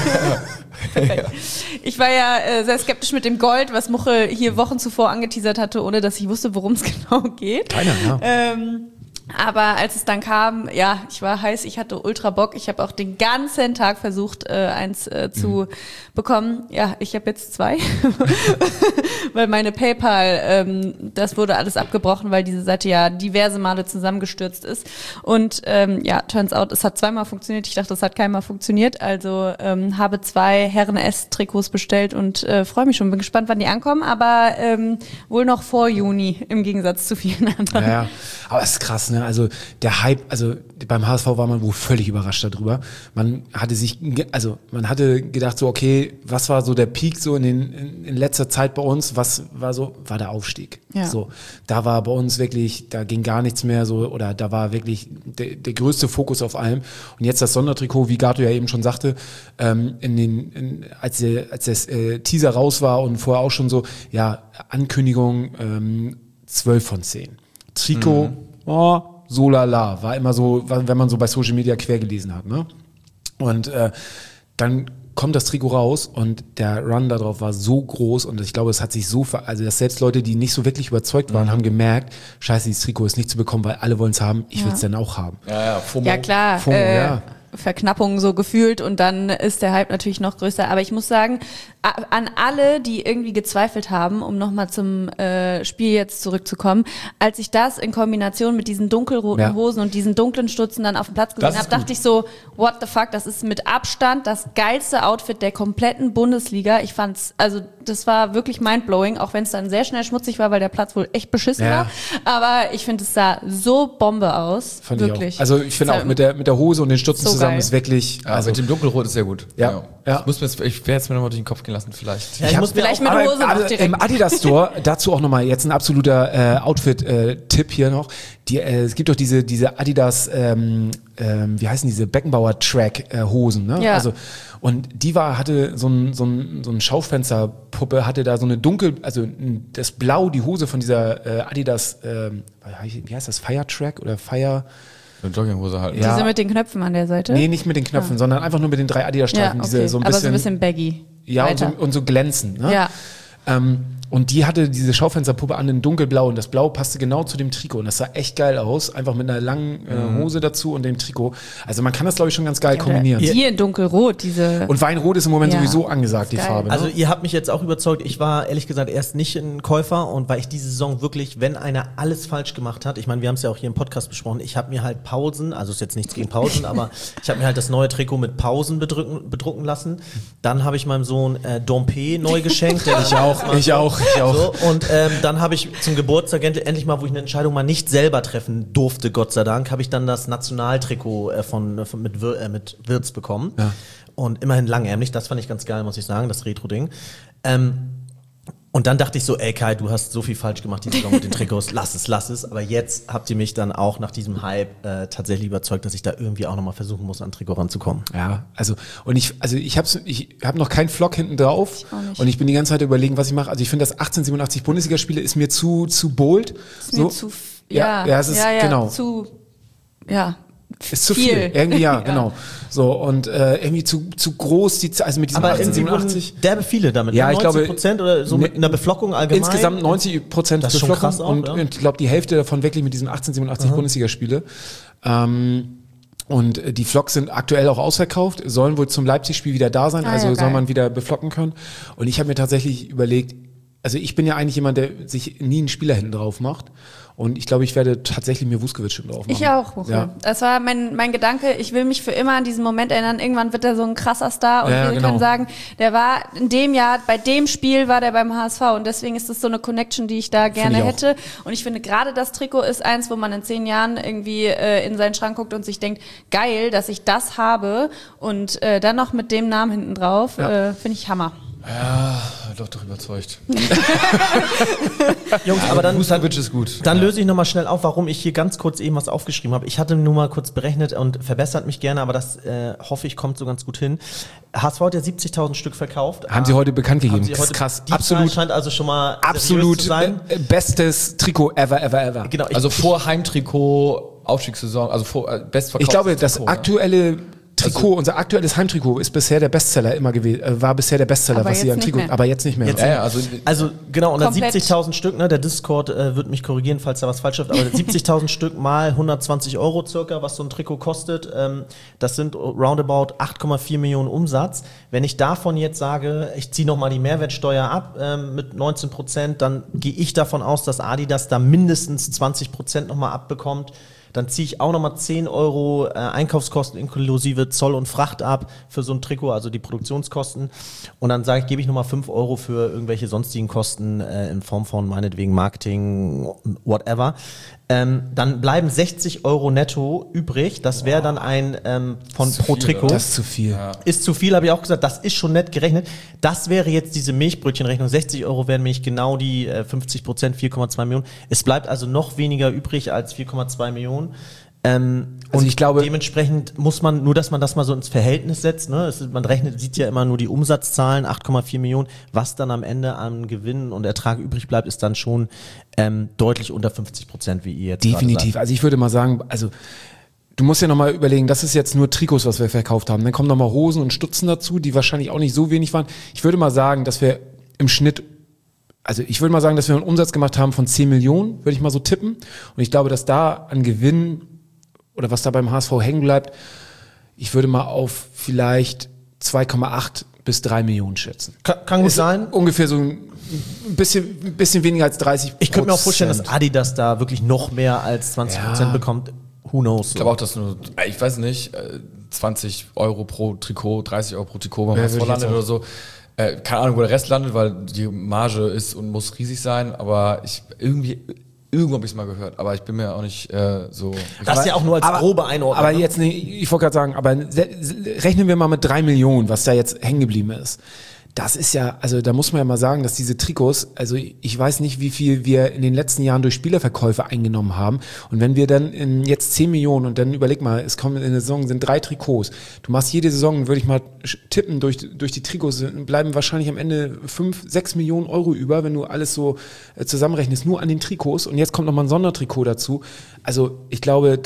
Ich war ja sehr skeptisch mit dem Gold, was Muchel hier Wochen zuvor angeteasert hatte, ohne dass ich wusste, worum es genau geht. Keiner, ja. Aber als es dann kam, ja, ich war heiß, ich hatte ultra Bock. Ich habe auch den ganzen Tag versucht, eins zu bekommen. Ja, ich habe jetzt 2, weil meine PayPal, das wurde alles abgebrochen, weil diese Seite ja diverse Male zusammengestürzt ist. Und turns out, es hat 2-mal funktioniert. Ich dachte, es hat keinmal funktioniert. Also habe 2 Herren-S-Trikots bestellt und freue mich schon. Bin gespannt, wann die ankommen, aber wohl noch vor Juni im Gegensatz zu vielen anderen. Ja, aber es ist krass, ne? Also der Hype, also beim HSV war man wohl völlig überrascht darüber. Man hatte gedacht so, okay, was war so der Peak so in letzter Zeit bei uns? Was war der Aufstieg? Ja. So, da war bei uns wirklich, da ging gar nichts mehr so, oder da war wirklich der größte Fokus auf allem. Und jetzt das Sondertrikot, wie Gato ja eben schon sagte, als das Teaser raus war und vorher auch schon so, ja, Ankündigung 12 von 10. Trikot, so lala, war immer so, wenn man so bei Social Media quer gelesen hat, ne? Und dann kommt das Trikot raus und der Run da drauf war so groß und ich glaube, es hat sich so, also dass selbst Leute, die nicht so wirklich überzeugt waren, haben gemerkt, scheiße, dieses Trikot ist nicht zu bekommen, weil alle wollen es haben, ich will es dann auch haben. Ja, FOMO. Ja, klar. FOMO, ja. Verknappung so gefühlt und dann ist der Hype natürlich noch größer. Aber ich muss sagen, an alle, die irgendwie gezweifelt haben, um nochmal zum Spiel jetzt zurückzukommen, als ich das in Kombination mit diesen dunkelroten Hosen und diesen dunklen Stutzen dann auf dem Platz gesehen habe, dachte ich so, what the fuck, das ist mit Abstand das geilste Outfit der kompletten Bundesliga. Ich fand's, also das war wirklich mindblowing, auch wenn es dann sehr schnell schmutzig war, weil der Platz wohl echt beschissen war. Aber ich finde, es sah so Bombe aus. Fand wirklich. Ich auch. Also ich finde auch mit der Hose und den Stutzen so zusammen geil. ist wirklich, Also mit dem Dunkelrot ist sehr gut. Ja. Ich werde jetzt mir nochmal durch den Kopf gehen lassen, vielleicht. Ja, ich muss vielleicht mit Hose noch direkt. Im Adidas Store, dazu auch nochmal jetzt ein absoluter Outfit-Tipp hier noch. Es gibt doch diese Adidas, wie heißen diese Beckenbauer-Track-Hosen, ne? Ja. Also, und die hatte so ein Schaufensterpuppe, hatte da so eine das Blau, die Hose von dieser Adidas, wie heißt das, Fire Track oder Fire? Eine Jogginghose halt. Ja. Diese mit den Knöpfen an der Seite? Nee, nicht mit den Knöpfen, sondern einfach nur mit den 3 Adidas-Streifen. Ja, okay. Diese so ein bisschen, aber so ein bisschen baggy. ja, und so glänzend. Ne? Ja. Und die hatte diese Schaufensterpuppe an in dunkelblau und das Blau passte genau zu dem Trikot und das sah echt geil aus, einfach mit einer langen Hose dazu und dem Trikot. Also man kann das, glaube ich, schon ganz geil kombinieren. Die in dunkelrot, diese... Und Weinrot ist im Moment sowieso angesagt, die geil. Farbe. Ne? Also ihr habt mich jetzt auch überzeugt, ich war ehrlich gesagt erst nicht ein Käufer und weil ich diese Saison wirklich, wenn einer alles falsch gemacht hat, ich meine, wir haben es ja auch hier im Podcast besprochen, ich habe mir halt Pausen, also ist jetzt nichts gegen Pausen, aber ich habe mir halt das neue Trikot mit Pausen bedrucken lassen. Dann habe ich meinem Sohn Dompe neu geschenkt. Ich auch. So, und dann habe ich zum Geburtstag endlich mal, wo ich eine Entscheidung mal nicht selber treffen durfte, Gott sei Dank, habe ich dann das Nationaltrikot mit Wirtz bekommen. Ja. Und immerhin langärmlich, das fand ich ganz geil, muss ich sagen, das Retro-Ding. Und dann dachte ich so, ey Kai, du hast so viel falsch gemacht diese Saison mit den Trikots, lass es. Aber jetzt habt ihr mich dann auch nach diesem Hype tatsächlich überzeugt, dass ich da irgendwie auch nochmal versuchen muss, an Trikot ranzukommen. Ja, ich habe noch keinen Flock hinten drauf und ich bin die ganze Zeit überlegen, was ich mache. Also ich finde, das 1887 Bundesligaspiele ist mir zu bold. Ist mir zu... Ist zu viel. Irgendwie genau. So, und irgendwie zu groß, also mit diesem 1887. Derbe viele damit. Ja, 90% oder so mit einer Beflockung allgemein. Insgesamt 90% das ist schon Beflockung krass auch, und ich glaube, die Hälfte davon wirklich mit diesen 1887 Bundesligaspiele. Und die Flocks sind aktuell auch ausverkauft, sollen wohl zum Leipzig-Spiel wieder da sein, soll man wieder beflocken können. Und ich habe mir tatsächlich überlegt, also ich bin ja eigentlich jemand, der sich nie einen Spieler hinten drauf macht. Und ich glaube, ich werde tatsächlich mir Vuskovic hinten drauf machen. Ich auch. Ja. Das war mein Gedanke. Ich will mich für immer an diesen Moment erinnern. Irgendwann wird er so ein krasser Star. Und wir können sagen, der war in dem Jahr, bei dem Spiel war der beim HSV. Und deswegen ist das so eine Connection, die ich da gerne hätte. Und ich finde, gerade das Trikot ist eins, wo man in 10 Jahren irgendwie in seinen Schrank guckt und sich denkt, geil, dass ich das habe. Und dann noch mit dem Namen hinten drauf, finde ich Hammer. Ja, doch überzeugt. Jungs, aber dann ist gut. Dann löse ich nochmal schnell auf, warum ich hier ganz kurz eben was aufgeschrieben habe. Ich hatte nur mal kurz berechnet und verbessert mich gerne, aber das hoffe ich, kommt so ganz gut hin. HSV hat ja 70.000 Stück verkauft. Haben sie heute bekannt gegeben. Das ist krass. Die Zahl scheint also schon mal absolut zu sein. Bestes Trikot ever. Genau, also vor Heimtrikot, Aufstiegssaison, also vor bestverkauftes Ich glaube, das aktuelle Trikot, unser aktuelles Heimtrikot ist bisher der Bestseller immer gewesen, war bisher der Bestseller, was sie am Trikot, aber jetzt nicht mehr. Also genau, und dann 70.000 Stück, ne, der Discord wird mich korrigieren, falls da was falsch läuft, aber 70.000 Stück mal 120 € circa, was so ein Trikot kostet, das sind roundabout 8,4 Millionen Umsatz. Wenn ich davon jetzt sage, ich ziehe nochmal die Mehrwertsteuer ab mit 19%, dann gehe ich davon aus, dass Adidas da mindestens 20% nochmal abbekommt. Dann ziehe ich auch nochmal 10 € Einkaufskosten inklusive Zoll und Fracht ab für so ein Trikot, also die Produktionskosten. Und dann gebe ich nochmal 5 € für irgendwelche sonstigen Kosten in Form von meinetwegen Marketing, whatever. Dann bleiben 60 € netto übrig. Das wäre dann ein pro Trikot. Das ist zu viel. Ja. Ist zu viel, habe ich auch gesagt. Das ist schon nett gerechnet. Das wäre jetzt diese Milchbrötchenrechnung. 60 € wären nämlich genau die 50%, 4,2 Millionen. Es bleibt also noch weniger übrig als 4,2 Millionen. Und ich glaube, dementsprechend muss man, nur dass man das mal so ins Verhältnis setzt, ne? Man sieht ja immer nur die Umsatzzahlen, 8,4 Millionen, was dann am Ende an Gewinn und Ertrag übrig bleibt, ist dann schon deutlich unter 50%, wie ihr jetzt definitiv. Also ich würde mal sagen, also du musst ja nochmal überlegen, das ist jetzt nur Trikots, was wir verkauft haben. Dann kommen nochmal Hosen und Stutzen dazu, die wahrscheinlich auch nicht so wenig waren. Ich würde mal sagen, dass wir im Schnitt, also ich würde mal sagen, dass wir einen Umsatz gemacht haben von 10 Millionen, würde ich mal so tippen. Und ich glaube, dass da an Gewinn oder was da beim HSV hängen bleibt, ich würde mal auf vielleicht 2,8 bis 3 Millionen schätzen. Kann gut sein. Ungefähr so ein bisschen weniger als 30%. Ich könnte mir auch vorstellen, dass Adidas da wirklich noch mehr als 20% bekommt. Who knows? Ich glaube auch, dass nur, ich weiß nicht, 20 € pro Trikot, 30 € pro Trikot beim HSV landet oder so. Keine Ahnung, wo der Rest landet, weil die Marge ist und muss riesig sein, aber irgendwo habe ich es mal gehört, aber ich bin mir auch nicht so... Das ist ja auch nur als grobe Einordnung. Aber jetzt, ich wollte gerade sagen, aber rechnen wir mal mit 3 Millionen, was da jetzt hängen geblieben ist. Das ist ja, also da muss man ja mal sagen, dass diese Trikots, also ich weiß nicht, wie viel wir in den letzten Jahren durch Spielerverkäufe eingenommen haben. Und wenn wir dann jetzt 10 Millionen und dann überleg mal, es kommen in der Saison, sind 3 Trikots. Du machst jede Saison, würde ich mal tippen, durch die Trikots bleiben wahrscheinlich am Ende 5-6 Millionen € über, wenn du alles so zusammenrechnest, nur an den Trikots. Und jetzt kommt nochmal ein Sondertrikot dazu. Also ich glaube, dass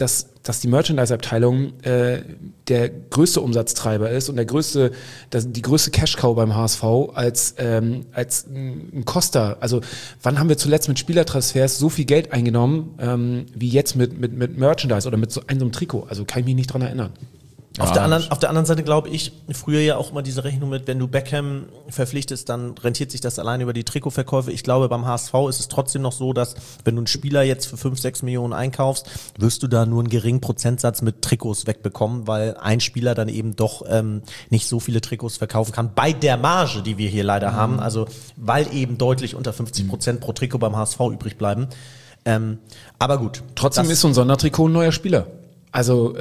dass die Merchandise-Abteilung der größte Umsatztreiber ist und die größte Cash-Cow beim HSV als ein Costa. Also wann haben wir zuletzt mit Spielertransfers so viel Geld eingenommen wie jetzt mit Merchandise oder mit so einem Trikot? Also kann ich mich nicht dran erinnern. Auf der anderen Seite glaube ich, früher ja auch immer diese Rechnung mit, wenn du Beckham verpflichtest, dann rentiert sich das allein über die Trikotverkäufe. Ich glaube, beim HSV ist es trotzdem noch so, dass wenn du einen Spieler jetzt für 5-6 Millionen einkaufst, wirst du da nur einen geringen Prozentsatz mit Trikots wegbekommen, weil ein Spieler dann eben doch nicht so viele Trikots verkaufen kann. Bei der Marge, die wir hier leider haben, also weil eben deutlich unter 50% pro Trikot beim HSV übrig bleiben. Aber gut. Trotzdem ist so ein Sondertrikot ein neuer Spieler. Also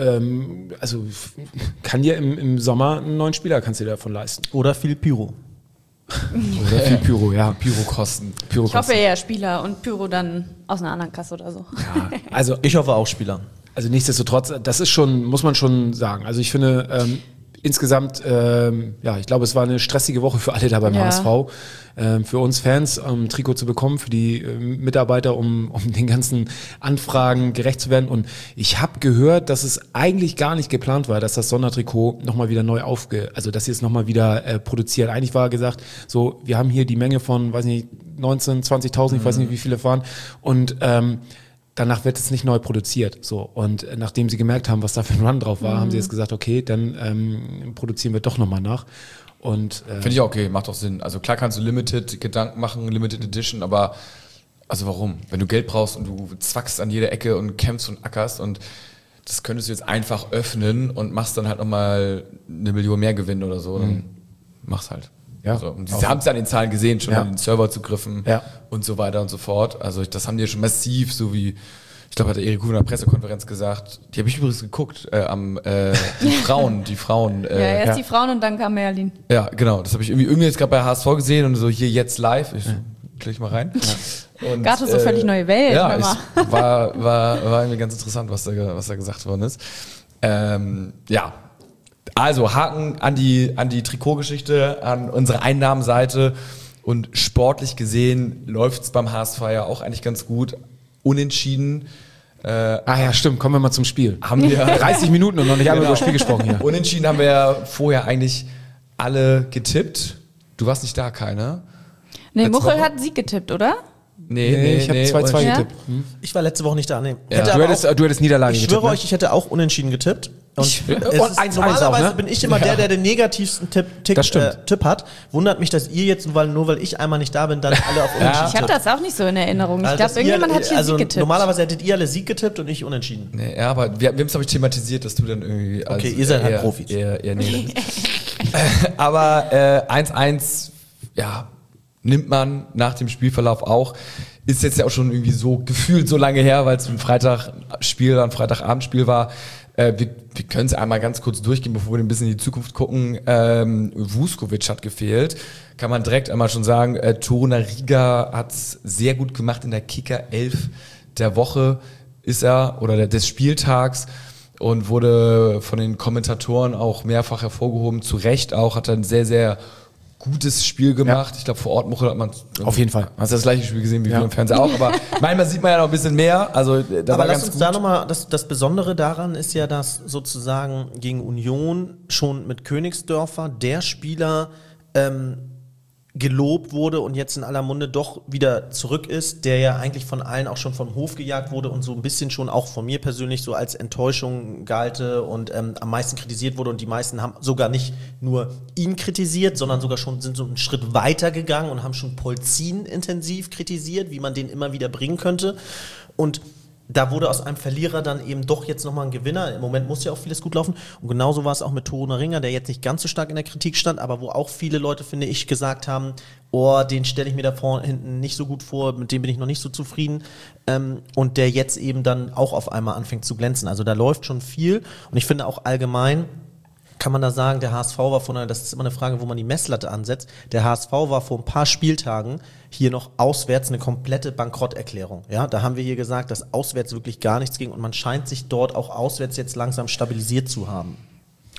kann dir im Sommer einen neuen Spieler, kannst du dir davon leisten. Oder viel Pyro. Oder viel Pyro, ja. Pyrokosten. Ich hoffe eher Spieler und Pyro dann aus einer anderen Kasse oder so. Ja, also ich hoffe auch Spieler. Also nichtsdestotrotz, das ist schon, muss man schon sagen. Also ich finde, insgesamt, ich glaube, es war eine stressige Woche für alle da beim HSV. Für uns Fans, ein Trikot zu bekommen, für die Mitarbeiter, um den ganzen Anfragen gerecht zu werden. Und ich habe gehört, dass es eigentlich gar nicht geplant war, dass das Sondertrikot nochmal wieder neu dass sie es nochmal wieder produzieren. Eigentlich war gesagt, so, wir haben hier die Menge von, weiß nicht, 19.000, 20.000, ich weiß nicht, wie viele waren. Und danach wird es nicht neu produziert. So. Und nachdem sie gemerkt haben, was da für ein Run drauf war, haben sie jetzt gesagt, okay, dann produzieren wir doch nochmal nach. Und finde ich auch okay, macht doch Sinn. Also klar kannst du Limited Gedanken machen, Limited Edition, aber also warum? Wenn du Geld brauchst und du zwackst an jeder Ecke und kämpfst und ackerst und das könntest du jetzt einfach öffnen und machst dann halt nochmal 1 Million mehr Gewinn oder so, dann mach's halt. Ja. Also, und sie haben es ja an den Zahlen gesehen, schon an den Serverzugriffen und so weiter und so fort. Also das haben die ja schon massiv, so wie, ich glaube, hat der Erik Huber in der Pressekonferenz gesagt, die habe ich übrigens geguckt, die Frauen. Erst die Frauen und dann kam Merlin. Ja, genau, das habe ich irgendwie jetzt gerade bei HSV gesehen und so hier jetzt live, ich klick mal rein. Und, Gato so völlig neue Welt. Ja, war irgendwie ganz interessant, was da gesagt worden ist. Also Haken an die Trikotgeschichte, an unsere Einnahmenseite und sportlich gesehen läuft es beim HSV ja auch eigentlich ganz gut. Unentschieden. Stimmt, kommen wir mal zum Spiel. Haben wir 30 Minuten und noch nicht einmal über das Spiel gesprochen hier. Unentschieden haben wir ja vorher eigentlich alle getippt. Du warst nicht da, Kai, Nee, Muchel hat Sieg getippt, oder? Nee, ich habe 2-2 getippt. Ich war letzte Woche nicht da, nee. Ja. Du hättest Niederlage getippt. Ich schwöre euch, ich hätte auch unentschieden getippt. Und normalerweise bin ich immer der den negativsten Tipp hat. Wundert mich, dass ihr jetzt, nur weil ich einmal nicht da bin, dann alle auf unentschieden Ich habe das auch nicht so in Erinnerung. Ich glaube, irgendjemand hat hier Sieg getippt. Normalerweise hättet ihr alle Sieg getippt und ich unentschieden. Nee, ja, aber wir haben es, glaube ich, thematisiert, dass du dann irgendwie... Okay, ihr seid halt Profis. Eher aber 1-1, nimmt man nach dem Spielverlauf auch. Ist jetzt ja auch schon irgendwie so gefühlt so lange her, weil es ein Freitagabendspiel war. Wir können es einmal ganz kurz durchgehen, bevor wir ein bisschen in die Zukunft gucken. Vuskovic hat gefehlt. Kann man direkt einmal schon sagen, Torunariga hat es sehr gut gemacht in der Kicker 11 der Woche ist er, oder des Spieltags, und wurde von den Kommentatoren auch mehrfach hervorgehoben. Zu Recht auch, hat er ein sehr, sehr gutes Spiel gemacht. Ja. Ich glaube, vor Ort Muchel hat man auf jeden Fall. Hast du das gleiche Spiel gesehen wie wir im Fernsehen auch, aber manchmal sieht man ja noch ein bisschen mehr. Also da aber war lass ganz uns gut. da nochmal, das Besondere daran ist ja, dass sozusagen gegen Union schon mit Königsdörfer der Spieler gelobt wurde und jetzt in aller Munde doch wieder zurück ist, der ja eigentlich von allen auch schon vom Hof gejagt wurde und so ein bisschen schon auch von mir persönlich so als Enttäuschung galte und am meisten kritisiert wurde, und die meisten haben sogar nicht nur ihn kritisiert, sondern sogar schon sind so einen Schritt weiter gegangen und haben schon Polzin intensiv kritisiert, wie man den immer wieder bringen könnte, und da wurde aus einem Verlierer dann eben doch jetzt nochmal ein Gewinner. Im Moment muss ja auch vieles gut laufen. Und genauso war es auch mit Torunariga, der jetzt nicht ganz so stark in der Kritik stand, aber wo auch viele Leute, finde ich, gesagt haben, den stelle ich mir da vorne hinten nicht so gut vor, mit dem bin ich noch nicht so zufrieden. Und der jetzt eben dann auch auf einmal anfängt zu glänzen. Also da läuft schon viel. Und ich finde auch allgemein, kann man da sagen, der HSV war das ist immer eine Frage, wo man die Messlatte ansetzt, der HSV war vor ein paar Spieltagen hier noch auswärts eine komplette Bankrotterklärung. Ja, da haben wir hier gesagt, dass auswärts wirklich gar nichts ging, und man scheint sich dort auch auswärts jetzt langsam stabilisiert zu haben.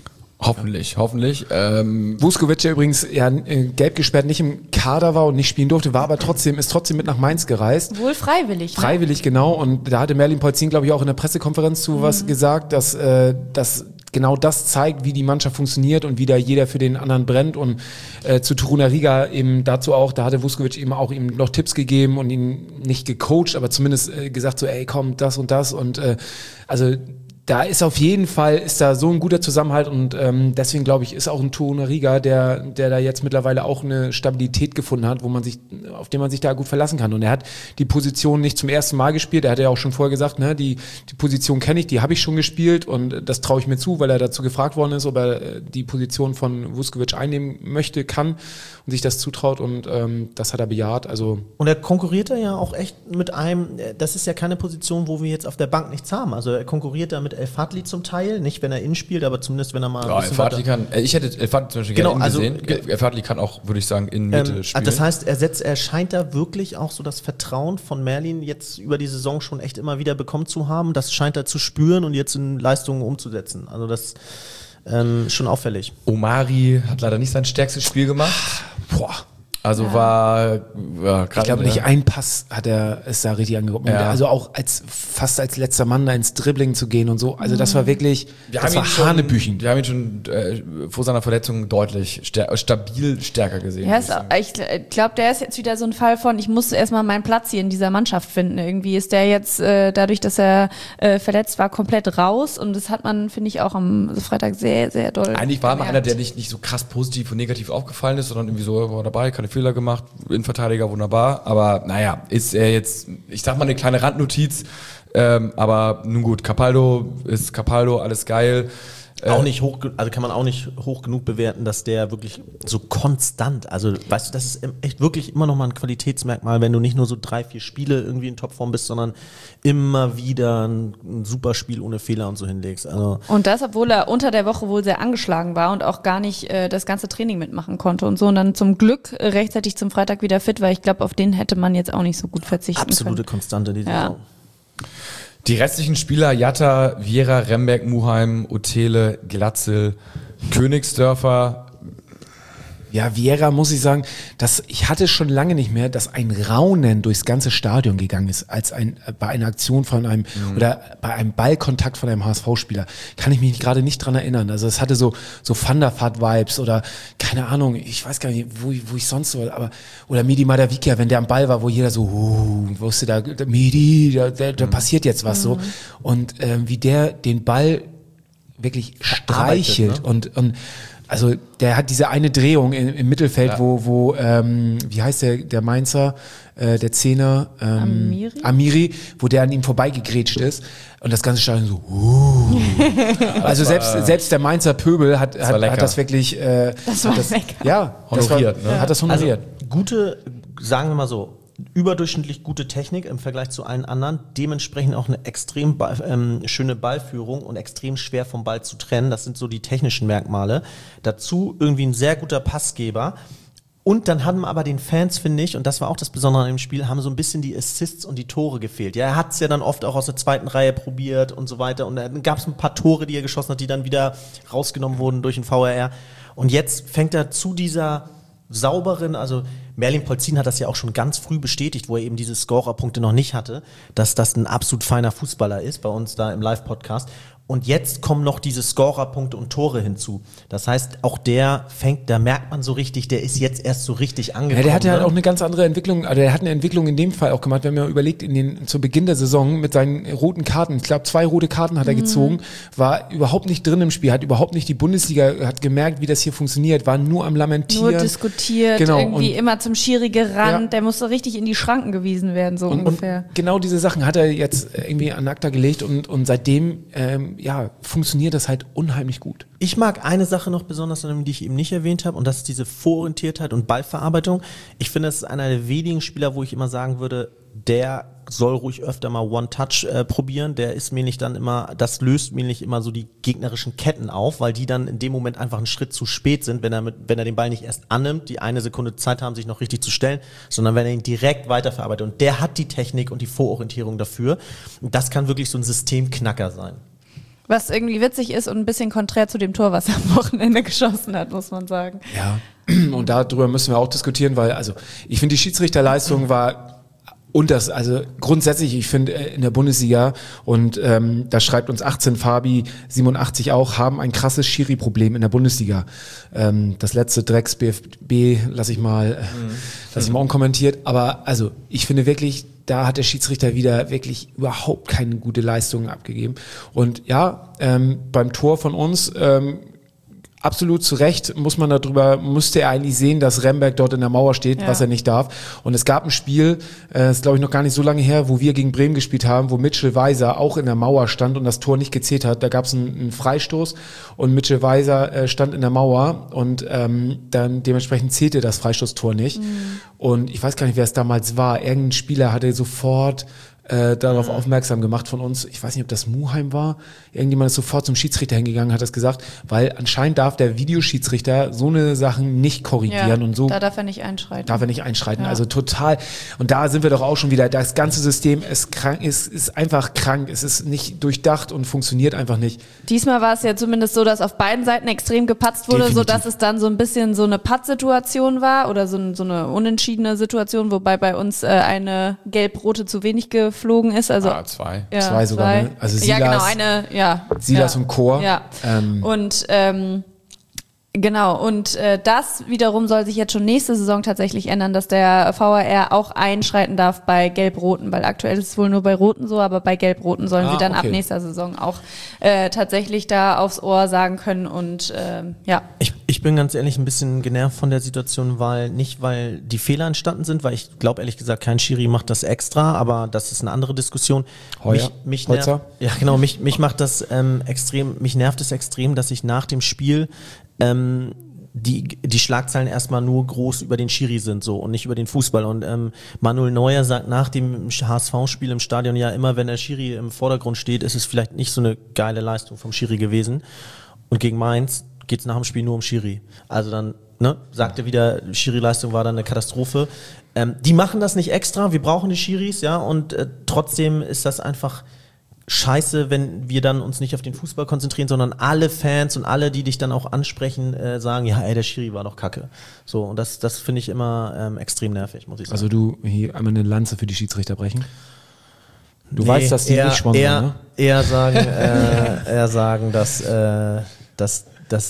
Hoffentlich. Vuskovic, der übrigens gelb gesperrt nicht im Kader war und nicht spielen durfte, ist trotzdem mit nach Mainz gereist. Wohl freiwillig. Freiwillig, genau. Und da hatte Merlin Polzin, glaube ich, auch in der Pressekonferenz zu was gesagt, dass genau das zeigt, wie die Mannschaft funktioniert und wie da jeder für den anderen brennt. Und zu Toruna Riga eben dazu auch, da hatte Vuskovic eben auch ihm noch Tipps gegeben und ihn nicht gecoacht, aber zumindest gesagt so, ey komm, das und das. Und also da ist auf jeden Fall da so ein guter Zusammenhalt und deswegen glaube ich, ist auch ein Toruna Riga, der da jetzt mittlerweile auch eine Stabilität gefunden hat, auf den man sich da gut verlassen kann. Und er hat die Position nicht zum ersten Mal gespielt, er hatte ja auch schon vorher gesagt, ne, die Position kenne ich, die habe ich schon gespielt und das traue ich mir zu, weil er dazu gefragt worden ist, ob er die Position von Vuskovic einnehmen möchte, kann und sich das zutraut und das hat er bejaht. Also und er konkurriert ja auch echt mit einem, das ist ja keine Position, wo wir jetzt auf der Bank nichts haben. Also er konkurriert da mit El Fadli zum Teil, nicht wenn er innen spielt, aber zumindest wenn er mal ein bisschen ich hätte El Fadli zum Beispiel gerne gesehen. El Fadli kann auch, würde ich sagen, in Mitte spielen. Das heißt, er scheint da wirklich auch so das Vertrauen von Merlin jetzt über die Saison schon echt immer wieder bekommen zu haben. Das scheint er zu spüren und jetzt in Leistungen umzusetzen. Also das schon auffällig. Omari hat leider nicht sein stärkstes Spiel gemacht. Also ich glaube nicht ein Pass ist da richtig angekommen. Ja. Also auch fast als letzter Mann da ins Dribbling zu gehen und so. Also das war wirklich, das war hanebüchend. Wir haben ihn schon vor seiner Verletzung deutlich stabil stärker gesehen. Ja, ich glaube, der ist jetzt wieder so ein Fall von, ich muss erstmal meinen Platz hier in dieser Mannschaft finden. Irgendwie ist der jetzt, dadurch, dass er verletzt war, komplett raus und das hat man, finde ich, auch am Freitag sehr, sehr doll Eigentlich war mal gemerkt. einer, der nicht so krass positiv und negativ aufgefallen ist, sondern irgendwie so war dabei, keine Fehler gemacht, Innenverteidiger wunderbar, aber naja, ist er jetzt, ich sag mal eine kleine Randnotiz, aber nun gut, Capaldo, alles geil. Auch nicht also kann man auch nicht hoch genug bewerten, dass der wirklich so konstant, also weißt du, das ist echt wirklich immer noch mal ein Qualitätsmerkmal, wenn du nicht nur so 3-4 Spiele irgendwie in Topform bist, sondern immer wieder ein super Spiel ohne Fehler und so hinlegst. Also und das, obwohl er unter der Woche wohl sehr angeschlagen war und auch gar nicht das ganze Training mitmachen konnte und so und dann zum Glück rechtzeitig zum Freitag wieder fit, weil ich glaube, auf den hätte man jetzt auch nicht so gut verzichten absolute können. Konstante die Saison. Die restlichen Spieler, Jatta, Viera, Rembeck, Muheim, Otele, Glatzel, Königsdörfer. Ja, Viera muss ich sagen, ich hatte schon lange nicht mehr, dass ein Raunen durchs ganze Stadion gegangen ist, als bei einer Aktion von einem oder bei einem Ballkontakt von einem HSV-Spieler. Kann ich mich gerade nicht dran erinnern. Also es hatte so Van der Vaart-Vibes oder keine Ahnung, ich weiß gar nicht, wo ich sonst so, aber oder Midi Madavikia, wenn der am Ball war, wo jeder so, wusste da Midi, da passiert jetzt was so. Und wie der den Ball wirklich streichelt, ne? und also der hat diese eine Drehung im Mittelfeld, wo wie heißt der Mainzer, der Zehner, Amiri, wo der an ihm vorbeigegrätscht ist und das ganze Stadion so, also selbst der Mainzer Pöbel hat das wirklich, das war lecker. Ja, honoriert, hat das honoriert. Also gute, sagen wir mal so, überdurchschnittlich gute Technik im Vergleich zu allen anderen, dementsprechend auch eine extrem schöne Ballführung und extrem schwer vom Ball zu trennen. Das sind so die technischen Merkmale. Dazu irgendwie ein sehr guter Passgeber. Und dann haben aber den Fans, finde ich, und das war auch das Besondere an dem Spiel, haben so ein bisschen die Assists und die Tore gefehlt. Ja, er hat es ja dann oft auch aus der zweiten Reihe probiert und so weiter. Und dann gab es ein paar Tore, die er geschossen hat, die dann wieder rausgenommen wurden durch den VAR. Und jetzt fängt er zu dieser sauberen, also Merlin Polzin hat das ja auch schon ganz früh bestätigt, wo er eben diese Scorerpunkte noch nicht hatte, dass das ein absolut feiner Fußballer ist, bei uns da im Live-Podcast. Und jetzt kommen noch diese Scorerpunkte und Tore hinzu. Das heißt, auch da merkt man so richtig, der ist jetzt erst so richtig angekommen. Ja, der hatte halt auch eine ganz andere Entwicklung, also der hat eine Entwicklung in dem Fall auch gemacht, wenn man überlegt, zu Beginn der Saison mit seinen roten Karten, ich glaube 2 rote Karten hat er gezogen, war überhaupt nicht drin im Spiel, hat überhaupt nicht die Bundesliga, hat gemerkt, wie das hier funktioniert, war nur am Lamentieren. Nur diskutiert, genau, irgendwie immer zum Schiri gerannt, der musste richtig in die Schranken gewiesen werden, so ungefähr. Und genau diese Sachen hat er jetzt irgendwie an Akta gelegt und seitdem funktioniert das halt unheimlich gut. Ich mag eine Sache noch besonders, die ich eben nicht erwähnt habe, und das ist diese Vororientiertheit und Ballverarbeitung. Ich finde, das ist einer der wenigen Spieler, wo ich immer sagen würde, der soll ruhig öfter mal One-Touch probieren. Das löst mir nicht immer so die gegnerischen Ketten auf, weil die dann in dem Moment einfach einen Schritt zu spät sind, wenn er den Ball nicht erst annimmt, die eine Sekunde Zeit haben, sich noch richtig zu stellen, sondern wenn er ihn direkt weiterverarbeitet. Und der hat die Technik und die Vororientierung dafür. Und das kann wirklich so ein Systemknacker sein. Was irgendwie witzig ist und ein bisschen konträr zu dem Tor, was er am Wochenende geschossen hat, muss man sagen. Ja, und darüber müssen wir auch diskutieren, weil, also, ich finde, die Schiedsrichterleistung war also grundsätzlich, ich finde in der Bundesliga, und da schreibt uns 18 Fabi 87 auch, haben ein krasses Schiri-Problem in der Bundesliga. Das letzte Drecks BFB lasse ich mal unkommentiert, aber also ich finde wirklich, da hat der Schiedsrichter wieder wirklich überhaupt keine gute Leistung abgegeben. Und ja, beim Tor von uns, absolut zu Recht musste er eigentlich sehen, dass Remberg dort in der Mauer steht, was er nicht darf. Und es gab ein Spiel, ist glaube ich noch gar nicht so lange her, wo wir gegen Bremen gespielt haben, wo Mitchell Weiser auch in der Mauer stand und das Tor nicht gezählt hat. Da gab es einen Freistoß und Mitchell Weiser stand in der Mauer und dann dementsprechend zählte das Freistoßtor nicht. Und ich weiß gar nicht, wer es damals war. Irgendein Spieler hatte sofort darauf aufmerksam gemacht von uns. Ich weiß nicht, ob das Muheim war. Irgendjemand ist sofort zum Schiedsrichter hingegangen, hat das gesagt, weil anscheinend darf der Videoschiedsrichter so eine Sachen nicht korrigieren und so. Da darf er nicht einschreiten. Also total. Und da sind wir doch auch schon wieder. Das ganze System ist einfach krank. Es ist nicht durchdacht und funktioniert einfach nicht. Diesmal war es ja zumindest so, dass auf beiden Seiten extrem gepatzt wurde, Definitiv. sodass es dann so ein bisschen so eine Pattsituation war oder so eine unentschiedene Situation, wobei bei uns eine gelb-rote zu wenig geflogen ist. Also zwei. Ja, Zwei sogar, ne? Also Silas, Silas und Chor. Ja. Und genau, und das wiederum soll sich jetzt schon nächste Saison tatsächlich ändern, dass der VAR auch einschreiten darf bei Gelb-Roten, weil aktuell ist es wohl nur bei Roten so, aber bei Gelb-Roten sollen sie dann ab nächster Saison auch tatsächlich da aufs Ohr sagen können und Ich bin ganz ehrlich ein bisschen genervt von der Situation, weil die Fehler entstanden sind, weil ich glaube ehrlich gesagt, kein Schiri macht das extra, aber das ist eine andere Diskussion. Mich macht das extrem, mich nervt es extrem, dass ich nach dem Spiel die Schlagzeilen erstmal nur groß über den Schiri sind so und nicht über den Fußball. Und Manuel Neuer sagt nach dem HSV-Spiel im Stadion ja immer, wenn der Schiri im Vordergrund steht, ist es vielleicht nicht so eine geile Leistung vom Schiri gewesen. Und gegen Mainz geht es nach dem Spiel nur um Schiri. Also dann sagt er wieder, Schiri-Leistung war dann eine Katastrophe. Die machen das nicht extra, wir brauchen die Schiris, ja, und trotzdem ist das einfach scheiße, wenn wir dann uns nicht auf den Fußball konzentrieren, sondern alle Fans und alle, die dich dann auch ansprechen, sagen, ja, ey, der Schiri war doch kacke. So, und das finde ich immer extrem nervig, muss ich sagen. Also du hier einmal eine Lanze für die Schiedsrichter brechen? Du weißt, dass die nicht sponsern, ne? Eher sagen, dass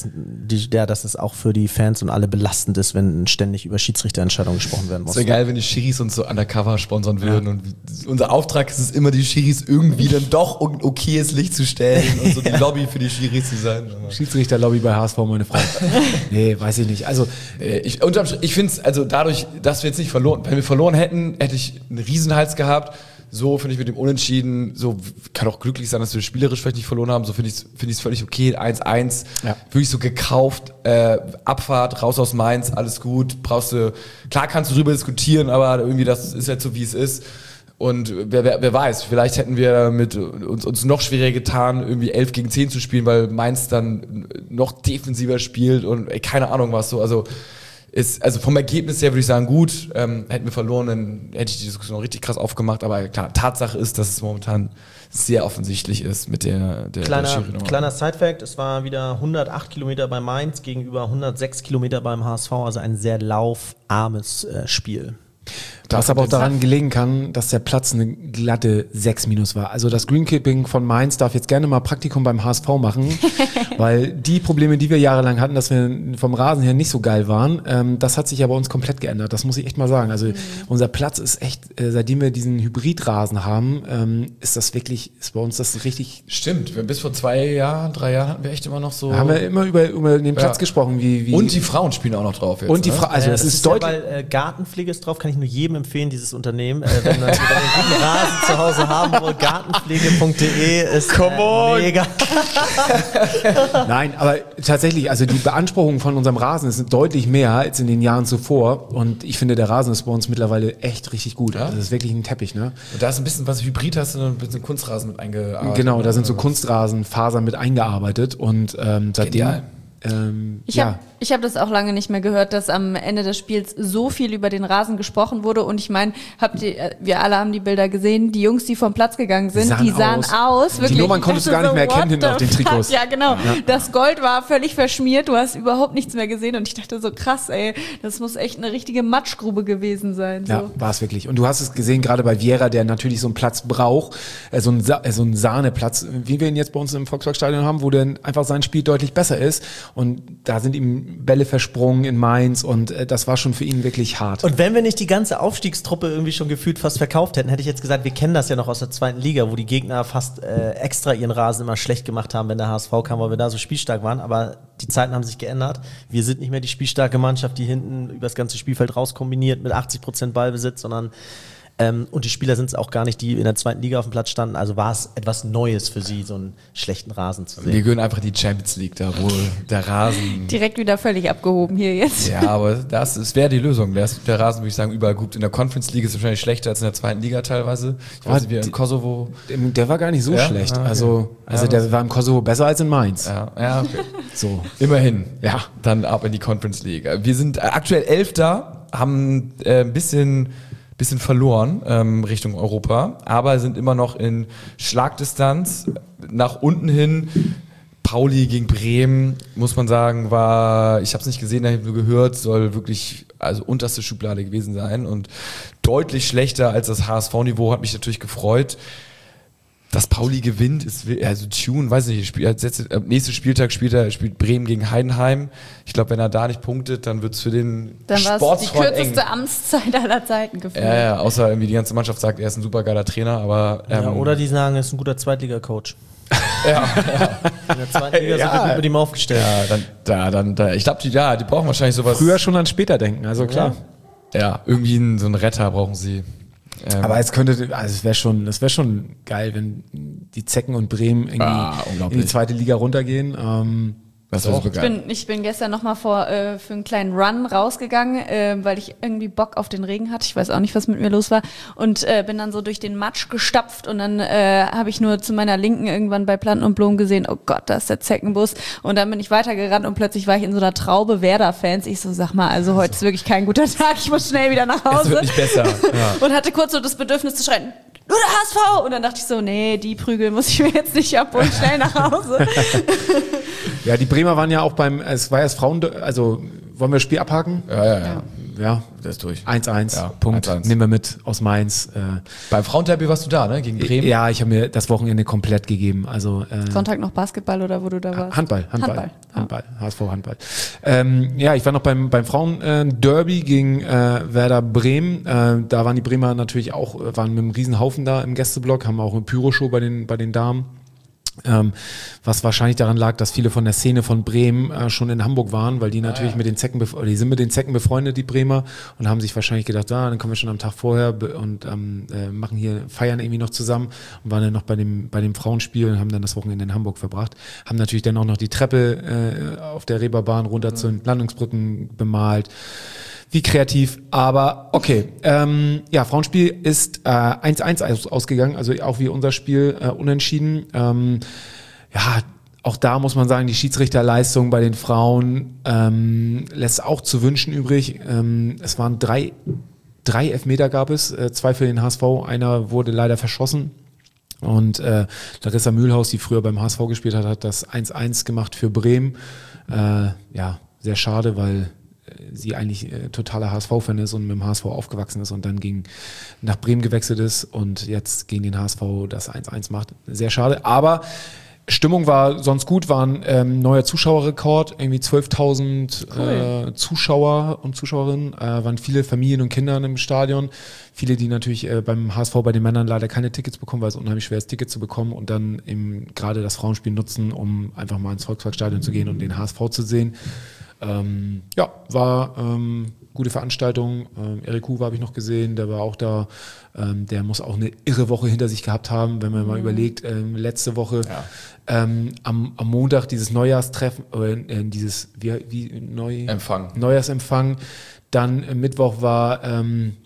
es auch für die Fans und alle belastend ist, wenn ständig über Schiedsrichterentscheidungen gesprochen werden muss. Es wäre geil, wenn die Schiris uns so undercover sponsern würden und unser Auftrag ist es immer, die Schiris irgendwie dann doch ein okayes Licht zu stellen und so die Lobby für die Schiris zu sein. Schiedsrichterlobby bei HSV, meine Frau. Nee, weiß ich nicht. Also ich finde es, also dadurch, dass wir jetzt nicht verloren, wenn wir verloren hätten, hätte ich einen Riesenhals gehabt. So finde ich mit dem Unentschieden, so kann auch glücklich sein, dass wir spielerisch vielleicht nicht verloren haben, so finde ich es völlig okay, 1-1, wirklich so gekauft, Abfahrt, raus aus Mainz, alles gut, klar kannst du drüber diskutieren, aber irgendwie das ist halt so, wie es ist. Und wer weiß, vielleicht hätten wir mit uns noch schwieriger getan, irgendwie 11 gegen 10 zu spielen, weil Mainz dann noch defensiver spielt und keine Ahnung was so, also vom Ergebnis her würde ich sagen, gut, hätten wir verloren, dann hätte ich die Diskussion richtig krass aufgemacht, aber klar, Tatsache ist, dass es momentan sehr offensichtlich ist mit der Kleiner Sidefact, es war wieder 108 Kilometer bei Mainz gegenüber 106 Kilometer beim HSV, also ein sehr laufarmes Spiel. Was aber auch daran gelegen kann, dass der Platz eine glatte 6- war. Also das Greenkeeping von Mainz darf jetzt gerne mal Praktikum beim HSV machen, weil die Probleme, die wir jahrelang hatten, dass wir vom Rasen her nicht so geil waren, das hat sich ja bei uns komplett geändert. Das muss ich echt mal sagen. Also unser Platz ist echt, seitdem wir diesen Hybridrasen haben, ist bei uns das richtig... Stimmt, bis vor 3 Jahren hatten wir echt immer noch so... Da haben wir immer über den Platz gesprochen. Wie und die Frauen spielen auch noch drauf jetzt. Und die also es ist deutlich... weil Gartenpflege ist drauf, kann ich nur jedem empfehlen, dieses Unternehmen. Wenn ihr einen guten Rasen zu Hause haben wollt, gartenpflege.de ist mega. Nein, aber tatsächlich, also die Beanspruchung von unserem Rasen ist deutlich mehr als in den Jahren zuvor und ich finde, der Rasen ist bei uns mittlerweile echt richtig gut. Ja? Also das ist wirklich ein Teppich, ne? Und da ist ein bisschen was Hybrid, hast du ein bisschen Kunstrasen mit eingearbeitet. Genau, da sind so Kunstrasenfasern mit eingearbeitet und seitdem... Genial. Ich hab das auch lange nicht mehr gehört, dass am Ende des Spiels so viel über den Rasen gesprochen wurde. Und ich meine, wir alle haben die Bilder gesehen. Die Jungs, die vom Platz gegangen sind, die sahen aus. Wirklich, die Nummern konntest du gar nicht mehr erkennen hinten auf den Trikots. Ja, genau. Ja. Das Gold war völlig verschmiert. Du hast überhaupt nichts mehr gesehen. Und ich dachte so, krass, ey, das muss echt eine richtige Matschgrube gewesen sein. So. Ja, war es wirklich. Und du hast es gesehen, gerade bei Vieira, der natürlich so einen Platz braucht, so einen Sahneplatz, wie wir ihn jetzt bei uns im Volksparkstadion haben, wo dann einfach sein Spiel deutlich besser ist. Und da sind ihm Bälle versprungen in Mainz und das war schon für ihn wirklich hart. Und wenn wir nicht die ganze Aufstiegstruppe irgendwie schon gefühlt fast verkauft hätten, hätte ich jetzt gesagt, wir kennen das ja noch aus der 2. Liga, wo die Gegner fast extra ihren Rasen immer schlecht gemacht haben, wenn der HSV kam, weil wir da so spielstark waren. Aber die Zeiten haben sich geändert. Wir sind nicht mehr die spielstarke Mannschaft, die hinten über das ganze Spielfeld rauskombiniert mit 80% Ballbesitz, sondern und die Spieler sind es auch gar nicht, die in der 2. Liga auf dem Platz standen. Also war es etwas Neues für sie, so einen schlechten Rasen zu sehen. Wir gehören einfach die Champions League, da wo der Rasen... Direkt wieder völlig abgehoben hier jetzt. Ja, aber das wäre die Lösung. Der Rasen, würde ich sagen, überall gut. In der Conference League ist es wahrscheinlich schlechter als in der 2. Liga teilweise. Ich weiß nicht, wie in Kosovo... Der war gar nicht so schlecht. Okay. Also der war im Kosovo besser als in Mainz. Ja, okay. So. Immerhin. Ja. Dann ab in die Conference League. Wir sind aktuell 11. haben ein bisschen verloren Richtung Europa, aber sind immer noch in Schlagdistanz nach unten hin. Pauli gegen Bremen, muss man sagen, ich habe es nicht gesehen, ich habe nur gehört, soll wirklich unterste Schublade gewesen sein und deutlich schlechter als das HSV-Niveau, hat mich natürlich gefreut. Dass Pauli gewinnt, ist Tune, weiß nicht, nächsten Spieltag spielt Bremen gegen Heidenheim. Ich glaube, wenn er da nicht punktet, dann wird es für den Sportsfreund eng. Dann war es die kürzeste eng. Amtszeit aller Zeiten gefühlt. Ja, außer irgendwie die ganze Mannschaft sagt, er ist ein super geiler Trainer, aber... oder die sagen, er ist ein guter Zweitliga-Coach. Ja. In der 2. Liga sind wir gut mit ihm aufgestellt. Ja, ich glaube, die brauchen wahrscheinlich sowas... Früher schon an später denken, also klar. Ja, irgendwie so einen Retter brauchen sie. Aber es wäre schon geil, wenn die Zecken und Bremen irgendwie in die 2. Liga runtergehen. Ich bin gestern nochmal für einen kleinen Run rausgegangen, weil ich irgendwie Bock auf den Regen hatte. Ich weiß auch nicht, was mit mir los war. Und bin dann so durch den Matsch gestapft und dann habe ich nur zu meiner Linken irgendwann bei Planten und Blumen gesehen, oh Gott, da ist der Zeckenbus. Und dann bin ich weitergerannt und plötzlich war ich in so einer Traube Werder-Fans. Ich so, sag mal, also heute ist wirklich kein guter Tag, ich muss schnell wieder nach Hause. Es wird nicht besser. Ja. Und hatte kurz so das Bedürfnis zu schreien, nur der HSV! Und dann dachte ich so, nee, die Prügel muss ich mir jetzt nicht abholen, schnell nach Hause. Ja, die Bremer waren ja auch es war erst Frauen, also wollen wir das Spiel abhaken? Ja, das ist durch. 1-1, ja, Punkt. 1-1. Nehmen wir mit aus Mainz. Beim Frauenderby warst du da, ne? Gegen Bremen? Ja, ich habe mir das Wochenende komplett gegeben. Also Sonntag noch Basketball oder wo du da warst? Handball. HSV Handball. Ich war noch beim Frauen-Derby gegen Werder Bremen. Da waren die Bremer natürlich auch, waren mit einem Riesenhaufen da im Gästeblock, haben auch eine Pyroshow bei den Damen. Was wahrscheinlich daran lag, dass viele von der Szene von Bremen schon in Hamburg waren, weil die natürlich mit den Zecken, die sind mit den Zecken befreundet, die Bremer, und haben sich wahrscheinlich gedacht, dann kommen wir schon am Tag vorher und feiern irgendwie noch zusammen und waren dann noch bei dem Frauenspiel und haben dann das Wochenende in Hamburg verbracht. Haben natürlich dann auch noch die Treppe auf der Reeperbahn runter zu den Landungsbrücken bemalt. Wie kreativ, aber okay. Frauenspiel ist 1-1 ausgegangen, also auch wie unser Spiel unentschieden. Auch da muss man sagen, die Schiedsrichterleistung bei den Frauen lässt auch zu wünschen übrig. Es waren drei Elfmeter gab es, 2 für den HSV, einer wurde leider verschossen. Und Larissa Mühlhaus, die früher beim HSV gespielt hat das 1-1 gemacht für Bremen. Sehr schade, weil sie eigentlich totaler HSV-Fan ist und mit dem HSV aufgewachsen ist und dann nach Bremen gewechselt ist und jetzt gegen den HSV das 1-1 macht. Sehr schade, aber Stimmung war sonst gut, war ein neuer Zuschauerrekord, irgendwie 12.000 Zuschauer und Zuschauerinnen, waren viele Familien und Kinder im Stadion, viele, die natürlich beim HSV bei den Männern leider keine Tickets bekommen, weil es unheimlich schwer ist, Tickets zu bekommen und dann eben gerade das Frauenspiel nutzen, um einfach mal ins Volksparkstadion zu gehen und den HSV zu sehen. War gute Veranstaltung. Erik Huber habe ich noch gesehen, der war auch da. Der muss auch eine irre Woche hinter sich gehabt haben, wenn man mal überlegt, letzte Woche am Montag dieses Neujahrstreffen, dieses Empfang. Neujahrsempfang. Dann Mittwoch war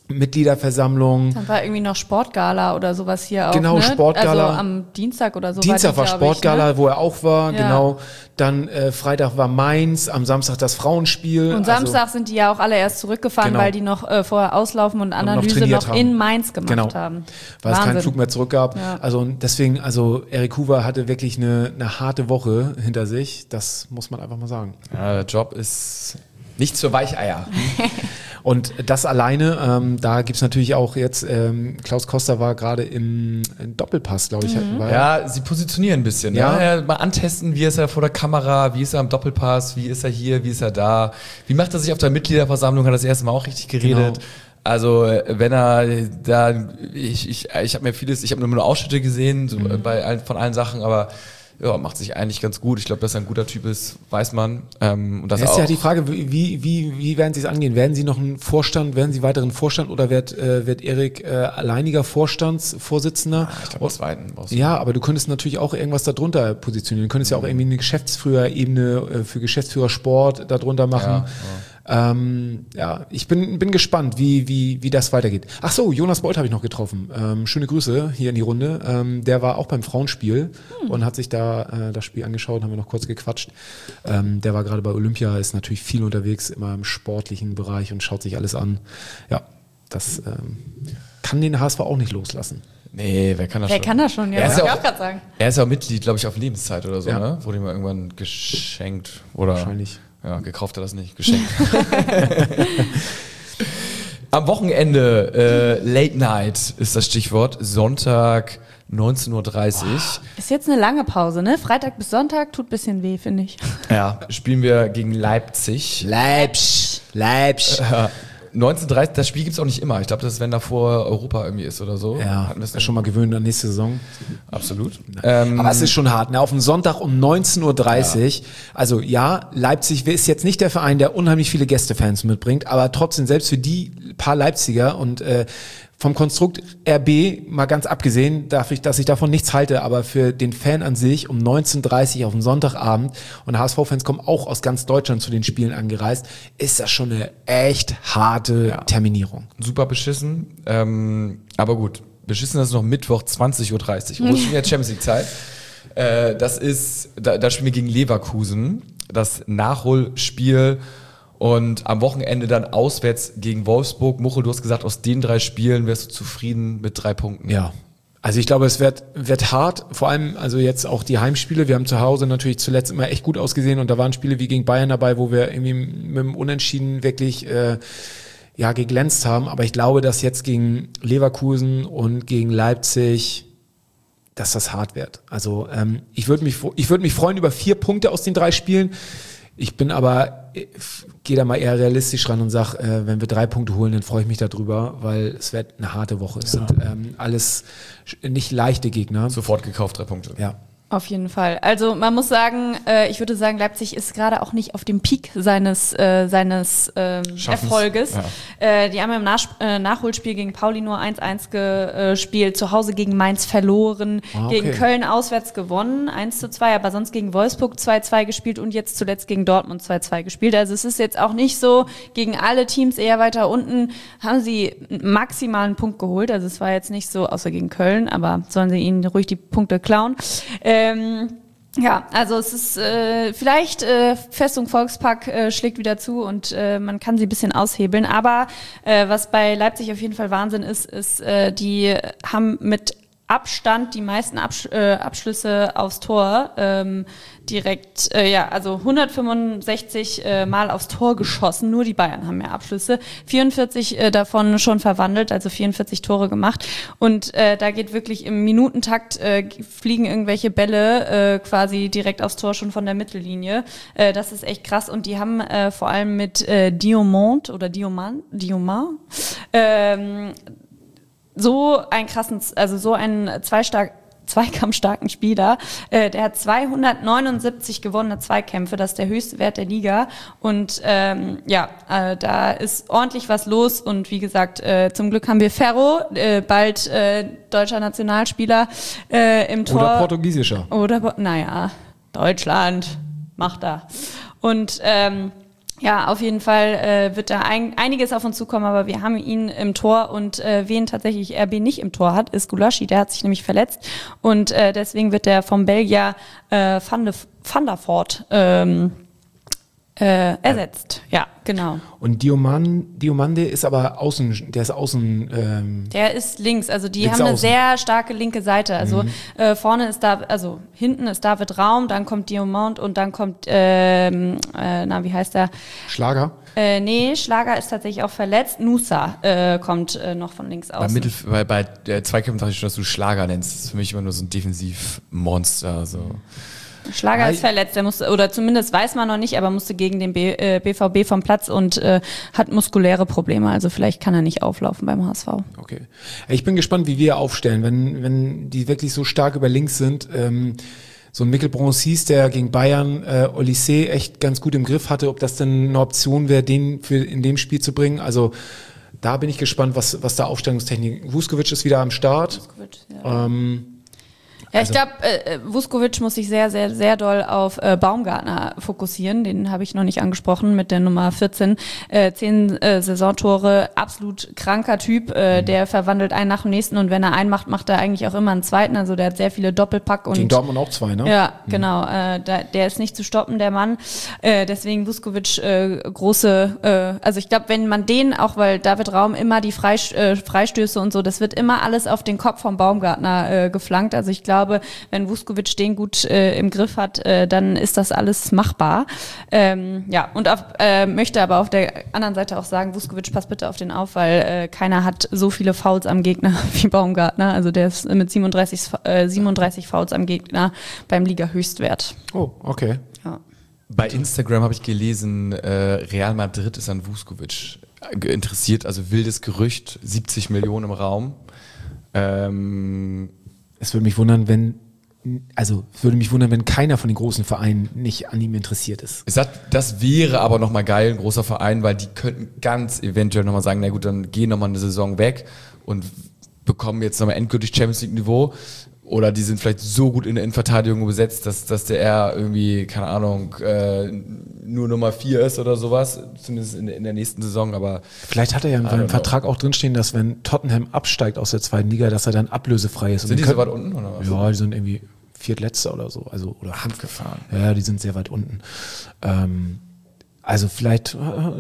Mitgliederversammlung. Dann war irgendwie noch Sportgala oder sowas hier auch. Genau, ne? Sportgala. Also am Dienstag oder so. Dienstag war Sportgala, wo er auch war, Ja. genau. Dann Freitag war Mainz, am Samstag das Frauenspiel. Und Samstag sind die ja auch alle erst zurückgefahren, Genau. weil die noch vorher auslaufen und Analyse trainiert noch haben. in Mainz gemacht Genau. haben. Weil es Wahnsinn. keinen Flug mehr zurück gab. Ja. Also deswegen, Erik Hoover hatte wirklich eine harte Woche hinter sich. Das muss man einfach mal sagen. Ja, der Job ist nicht für Weicheier. Und das alleine, da gibt's natürlich auch jetzt, Klaus Koster war gerade im Doppelpass, glaube ich. War Ja, sie positionieren ein bisschen. Ja. Ja, mal antesten, wie ist er vor der Kamera, wie ist er am Doppelpass, wie ist er hier, wie ist er da, wie macht er sich auf der Mitgliederversammlung, hat er das erste Mal auch richtig geredet. Genau. Also wenn er da, ich habe mir vieles, ich habe nur Ausschnitte gesehen so, von allen Sachen, aber ja, macht sich eigentlich ganz gut. Ich glaube, dass er ein guter Typ ist, weiß man. Und das ist auch. ja die Frage, wie werden Sie es angehen? Werden Sie noch einen Vorstand, werden Sie weiteren Vorstand oder wird Erik alleiniger Vorstandsvorsitzender? Ich glaube, zweiten. Ja, aber du könntest natürlich auch irgendwas darunter positionieren. Du könntest ja auch irgendwie eine Geschäftsführerebene für Geschäftsführer Sport darunter machen. Ja, ich bin gespannt, wie das weitergeht. Ach so, Jonas Bolt habe ich noch getroffen. Schöne Grüße hier in die Runde. Der war auch beim Frauenspiel und hat sich da das Spiel angeschaut, haben wir noch kurz gequatscht. Der war gerade bei Olympia, ist natürlich viel unterwegs, immer im sportlichen Bereich und schaut sich alles an. Ja, das kann den HSV auch nicht loslassen. Nee, wer kann das schon? Wer kann das schon? Ja, Er ist wollte ja ich auch gerade sagen. Er ist ja auch Mitglied, glaube ich, auf Lebenszeit oder so, Ja. ne? Wurde ihm mal irgendwann geschenkt oder Wahrscheinlich. Ja, gekauft hat er das nicht, geschenkt. Am Wochenende, Late Night ist das Stichwort, Sonntag 19:30 Uhr. Ist jetzt eine lange Pause, ne? Freitag bis Sonntag tut ein bisschen weh, finde ich. Ja, spielen wir gegen Leipzig. Leipzig. 19:30, das Spiel gibt's auch nicht immer. Ich glaube, das ist, wenn davor Europa irgendwie ist oder so. Ja, Hatten wir es ist schon mal gewöhnt an nächste Saison. Absolut. Aber es ist schon hart, ne? Auf einen Sonntag um 19:30 Uhr. Also ja, Leipzig ist jetzt nicht der Verein, der unheimlich viele Gästefans mitbringt, aber trotzdem, selbst für die paar Leipziger und vom Konstrukt RB, mal ganz abgesehen, dass ich davon nichts halte, aber für den Fan an sich um 19:30 Uhr auf dem Sonntagabend und HSV-Fans kommen auch aus ganz Deutschland zu den Spielen angereist, ist das schon eine echt harte Terminierung. Super beschissen. Aber gut, beschissen ist noch Mittwoch 20:30 Uhr. Wo ist denn jetzt Champions League Zeit? Da spielen wir gegen Leverkusen. Das Nachholspiel. Und am Wochenende dann auswärts gegen Wolfsburg. Muchel, du hast gesagt, aus den 3 Spielen wärst du zufrieden mit 3 Punkten. Ja. Also ich glaube, es wird hart, vor allem also jetzt auch die Heimspiele. Wir haben zu Hause natürlich zuletzt immer echt gut ausgesehen und da waren Spiele wie gegen Bayern dabei, wo wir irgendwie mit dem Unentschieden wirklich geglänzt haben. Aber ich glaube, dass jetzt gegen Leverkusen und gegen Leipzig, dass das hart wird. Also ich würde mich freuen über 4 Punkte aus den 3 Spielen. Ich bin aber, gehe da mal eher realistisch ran und sag, wenn wir 3 Punkte holen, dann freue ich mich darüber, weil es wird eine harte Woche. Es sind alles nicht leichte Gegner. Sofort gekauft, 3 Punkte. Ja. Auf jeden Fall. Also man muss sagen, ich würde sagen, Leipzig ist gerade auch nicht auf dem Peak seines Erfolges. Ja. Die haben im Nachholspiel gegen Pauli nur 1-1 gespielt, zu Hause gegen Mainz verloren, gegen Köln auswärts gewonnen, 1-2, aber sonst gegen Wolfsburg 2-2 gespielt und jetzt zuletzt gegen Dortmund 2-2 gespielt. Also es ist jetzt auch nicht so, gegen alle Teams eher weiter unten haben sie einen maximalen Punkt geholt. Also es war jetzt nicht so, außer gegen Köln, aber sollen sie ihnen ruhig die Punkte klauen. Ja, also es ist vielleicht Festung Volkspark schlägt wieder zu und man kann sie ein bisschen aushebeln. Aber was bei Leipzig auf jeden Fall Wahnsinn ist, die haben mit Abstand die meisten Abschlüsse aufs Tor direkt, also 165 Mal aufs Tor geschossen, nur die Bayern haben mehr Abschlüsse, 44 davon schon verwandelt, also 44 Tore gemacht und da geht wirklich im Minutentakt fliegen irgendwelche Bälle quasi direkt aufs Tor schon von der Mittellinie, das ist echt krass und die haben vor allem mit Diomant so einen zweikampfstarken Spieler, der hat 279 gewonnene Zweikämpfe, das ist der höchste Wert der Liga und da ist ordentlich was los und wie gesagt, zum Glück haben wir Ferro, bald deutscher Nationalspieler im Tor. Oder portugiesischer. Deutschland macht da. Und Ja, auf jeden Fall wird da einiges auf uns zukommen, aber wir haben ihn im Tor und wen tatsächlich RB nicht im Tor hat, ist Gulaschi, der hat sich nämlich verletzt und deswegen wird der vom Belgier Van der Voort ersetzt. Ja, genau. Und Diomande ist aber außen, der ist außen. Der ist links, also die links haben eine außen. sehr starke linke Seite. Also vorne ist also hinten ist David Raum, dann kommt Diomande und dann kommt, wie heißt der? Schlager? Nee, Schlager ist tatsächlich auch verletzt. Nusa kommt noch von links außen. Bei der Zweikämpfen dachte ich schon, dass du Schlager nennst. Das ist für mich immer nur so ein Defensivmonster. So. Schlager ist verletzt, der musste, oder zumindest weiß man noch nicht, aber musste gegen den BVB vom Platz und hat muskuläre Probleme. Also vielleicht kann er nicht auflaufen beim HSV. Okay. Ich bin gespannt, wie wir aufstellen, wenn die wirklich so stark über links sind. So ein Mikkel Bronsis, der gegen Bayern Olysée echt ganz gut im Griff hatte, ob das denn eine Option wäre, den in dem Spiel zu bringen. Also da bin ich gespannt, was da Aufstellungstechnik. Vuskovic ist wieder am Start. Vuskovic, ja. Ja, ich glaube, Vuskovic muss sich sehr, sehr, sehr doll auf Baumgartner fokussieren. Den habe ich noch nicht angesprochen mit der Nummer 14. 10 Saisontore, absolut kranker Typ. Der verwandelt einen nach dem nächsten und wenn er einen macht, macht er eigentlich auch immer einen zweiten. Also der hat sehr viele Doppelpack. Und gegen Dortmund auch 2, ne? Ja, genau. Der ist nicht zu stoppen, der Mann. Deswegen Vuskovic große, also ich glaube, wenn man den, auch weil David Raum immer die Freistöße und so, das wird immer alles auf den Kopf vom Baumgartner geflankt. Also ich glaube, wenn Vuskovic den gut im Griff hat, dann ist das alles machbar. Ja, und möchte aber auf der anderen Seite auch sagen, Vuskovic, pass bitte auf den auf, weil keiner hat so viele Fouls am Gegner wie Baumgartner. Also der ist mit 37 Fouls am Gegner beim Liga-Höchstwert. Oh, okay. Ja. Bei Instagram habe ich gelesen, Real Madrid ist an Vuskovic interessiert, also wildes Gerücht, 70 Millionen im Raum. Es würde mich wundern, wenn keiner von den großen Vereinen nicht an ihm interessiert ist. Das wäre aber nochmal geil, ein großer Verein, weil die könnten ganz eventuell nochmal sagen, na gut, dann gehen nochmal eine Saison weg und bekommen jetzt nochmal endgültig Champions League Niveau. Oder die sind vielleicht so gut in der Innenverteidigung besetzt, dass der irgendwie, keine Ahnung, nur Nummer 4 ist oder sowas, zumindest in der nächsten Saison, aber... Vielleicht hat er ja in seinem Vertrag auch drinstehen, dass wenn Tottenham absteigt aus der zweiten Liga, dass er dann ablösefrei ist. Sind die so weit unten oder was? Ja, die sind irgendwie Viertletzter oder so. Oder abgefahren. Ja, die sind sehr weit unten. Also vielleicht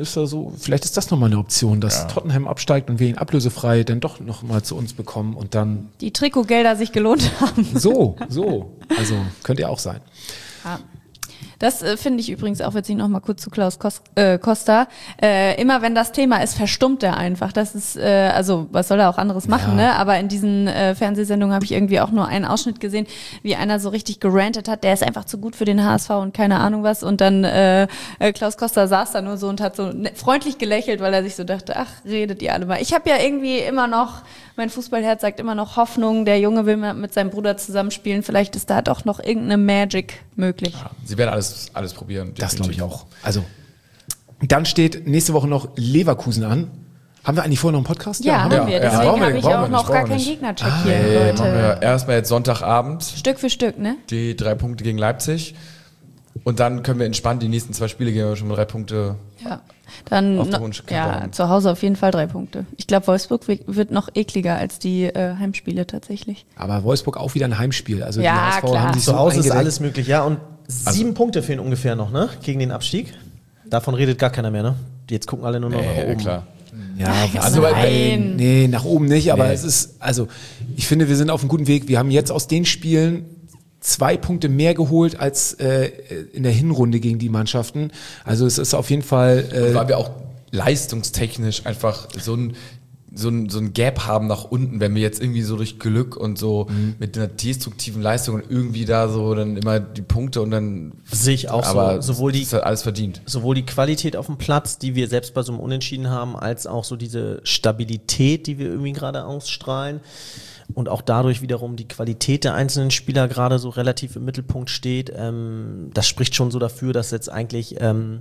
ist das nochmal eine Option, dass Tottenham absteigt und wir ihn ablösefrei dann doch nochmal zu uns bekommen und dann... Die Trikotgelder sich gelohnt haben. So. Also könnte ja auch sein. Ja. Das finde ich übrigens auch witzig, noch mal kurz zu Klaus Costa. Immer wenn das Thema ist, verstummt er einfach. Das ist, also was soll er auch anderes machen, ne? Aber in diesen Fernsehsendungen habe ich irgendwie auch nur einen Ausschnitt gesehen, wie einer so richtig gerantet hat, der ist einfach zu gut für den HSV und keine Ahnung was. Und dann Klaus Costa saß da nur so und hat so freundlich gelächelt, weil er sich so dachte, ach, redet ihr alle mal. Ich habe ja irgendwie immer noch, mein Fußballherz sagt immer noch Hoffnung, der Junge will mal mit seinem Bruder zusammenspielen, vielleicht ist da doch noch irgendeine Magic möglich. Ja, sie werden alles probieren. Das glaube ich auch. Also, dann steht nächste Woche noch Leverkusen an. Haben wir eigentlich vorher noch einen Podcast? Ja, haben wir. Deswegen habe ich auch noch gar keinen Gegnercheck hier, Leute. Erstmal jetzt Sonntagabend. Stück für Stück, ne? Die 3 Punkte gegen Leipzig. Und dann können wir entspannt die nächsten 2 Spiele gehen wir schon mit 3 Punkte. Ja. Dann auf der Wunschkarte. zu Hause auf jeden Fall 3 Punkte. Ich glaube, Wolfsburg wird noch ekliger als die Heimspiele tatsächlich. Aber Wolfsburg auch wieder ein Heimspiel. Also ja, die HSV klar. haben sich Zu so Hause ist eingedeckt. alles möglich, ja. Und 7 Punkte fehlen ungefähr noch, ne? Gegen den Abstieg. Davon redet gar keiner mehr, ne? Jetzt gucken alle nur noch nach oben. Klar. Ja, Also Nein. nee, nach oben nicht, aber es ist, also ich finde, wir sind auf einem guten Weg. Wir haben jetzt aus den Spielen 2 Punkte mehr geholt als in der Hinrunde gegen die Mannschaften. Also es ist auf jeden Fall... weil wir auch leistungstechnisch einfach so ein Gap haben nach unten, wenn wir jetzt irgendwie so durch Glück und so mit einer destruktiven Leistung und irgendwie da so dann immer die Punkte und dann... Sehe ich auch aber so. Sowohl das ist halt alles verdient. Sowohl die Qualität auf dem Platz, die wir selbst bei so einem Unentschieden haben, als auch so diese Stabilität, die wir irgendwie gerade ausstrahlen. Und auch dadurch wiederum die Qualität der einzelnen Spieler gerade so relativ im Mittelpunkt steht. Das spricht schon so dafür, dass jetzt eigentlich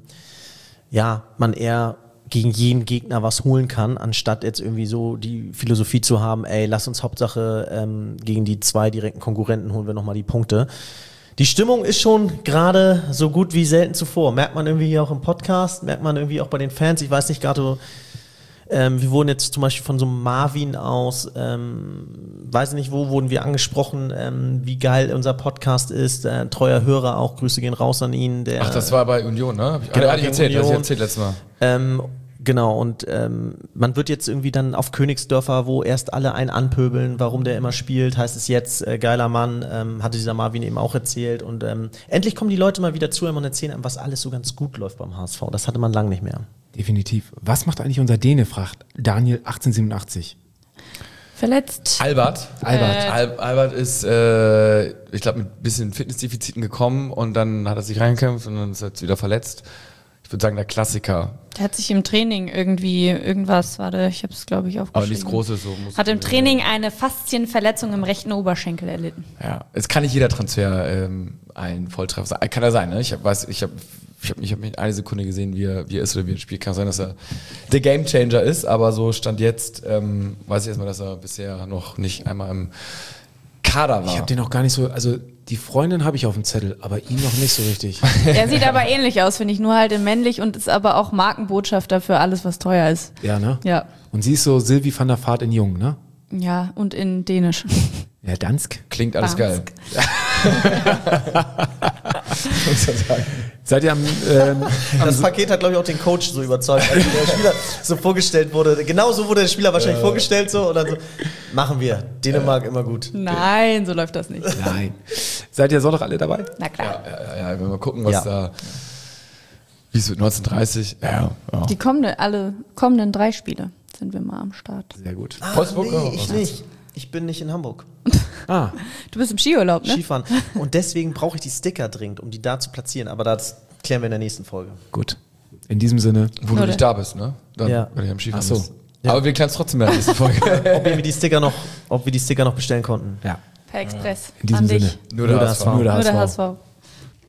man eher gegen jeden Gegner was holen kann, anstatt jetzt irgendwie so die Philosophie zu haben, ey, lass uns Hauptsache gegen die 2 direkten Konkurrenten holen wir nochmal die Punkte. Die Stimmung ist schon gerade so gut wie selten zuvor. Merkt man irgendwie hier auch im Podcast, merkt man irgendwie auch bei den Fans. Ich weiß nicht, gerade wir wurden jetzt zum Beispiel von so einem Marvin aus, weiß nicht wo, wurden wir angesprochen, wie geil unser Podcast ist. Treuer Hörer auch, Grüße gehen raus an ihn. Ach, das war bei Union, ne? Hab ich erzählt letztes Mal. Genau, und man wird jetzt irgendwie dann auf Königsdörfer, wo erst alle einen anpöbeln, warum der immer spielt, heißt es jetzt, geiler Mann, hatte dieser Marvin eben auch erzählt. Und endlich kommen die Leute mal wieder zu und erzählen einem, was alles so ganz gut läuft beim HSV. Das hatte man lange nicht mehr. Definitiv. Was macht eigentlich unser Däne, fragt Daniel 1887. Verletzt. Albert ist, ich glaube, mit ein bisschen Fitnessdefiziten gekommen und dann hat er sich reingekämpft und dann ist er jetzt wieder verletzt. Ich würde sagen, der Klassiker. Der hat sich im Training irgendwas, ich habe es glaube ich aufgeschrieben. Aber nichts Großes. So hat im Training eine Faszienverletzung im rechten Oberschenkel erlitten. Ja, es kann nicht jeder Transfer ein Volltreffer sein. Kann er sein, ne? Ich habe mich eine Sekunde gesehen, wie er ist oder wie er spielt. Kann sein, dass er der Gamechanger ist, aber so Stand jetzt weiß ich erstmal, dass er bisher noch nicht einmal im Kader war. Ich habe den noch gar nicht so, also die Freundin habe ich auf dem Zettel, aber ihn noch nicht so richtig. Er sieht aber ähnlich aus, finde ich, nur halt in männlich und ist aber auch Markenbotschafter für alles, was teuer ist. Ja, ne? Ja. Und sie ist so Sylvie van der Vaart in Jung, ne? Ja, und in Dänisch. Ja, Dansk. Klingt alles geil. Seid ihr das Paket hat, glaube ich, auch den Coach so überzeugt, als der Spieler so vorgestellt wurde. Genau so wurde der Spieler wahrscheinlich vorgestellt so und dann so, machen wir. Dänemark immer gut. Nein, so läuft das nicht. Nein. Seid ihr Sonntag alle dabei? Na klar. Ja, wenn wir mal gucken, was da, wie es wird, 1930. Ja. Die kommenden 3 Spiele sind wir mal am Start. Sehr gut. Wolfsburg? Nee, ich nicht. Ich bin nicht in Hamburg. Du bist im Skiurlaub, ne? Skifahren. Und deswegen brauche ich die Sticker dringend, um die da zu platzieren. Aber das klären wir in der nächsten Folge. Gut. In diesem Sinne. Wo du nicht da bist, ne? Dann, Ja. wenn ich am Skifahren Ach so. bist. Ja. Aber wir klären es trotzdem in der nächsten Folge. Ob wir die Sticker noch bestellen konnten. Ja. Per Express. In diesem An dich. Sinne. Nur der HSV. Nur der Nur der HSV. HSV.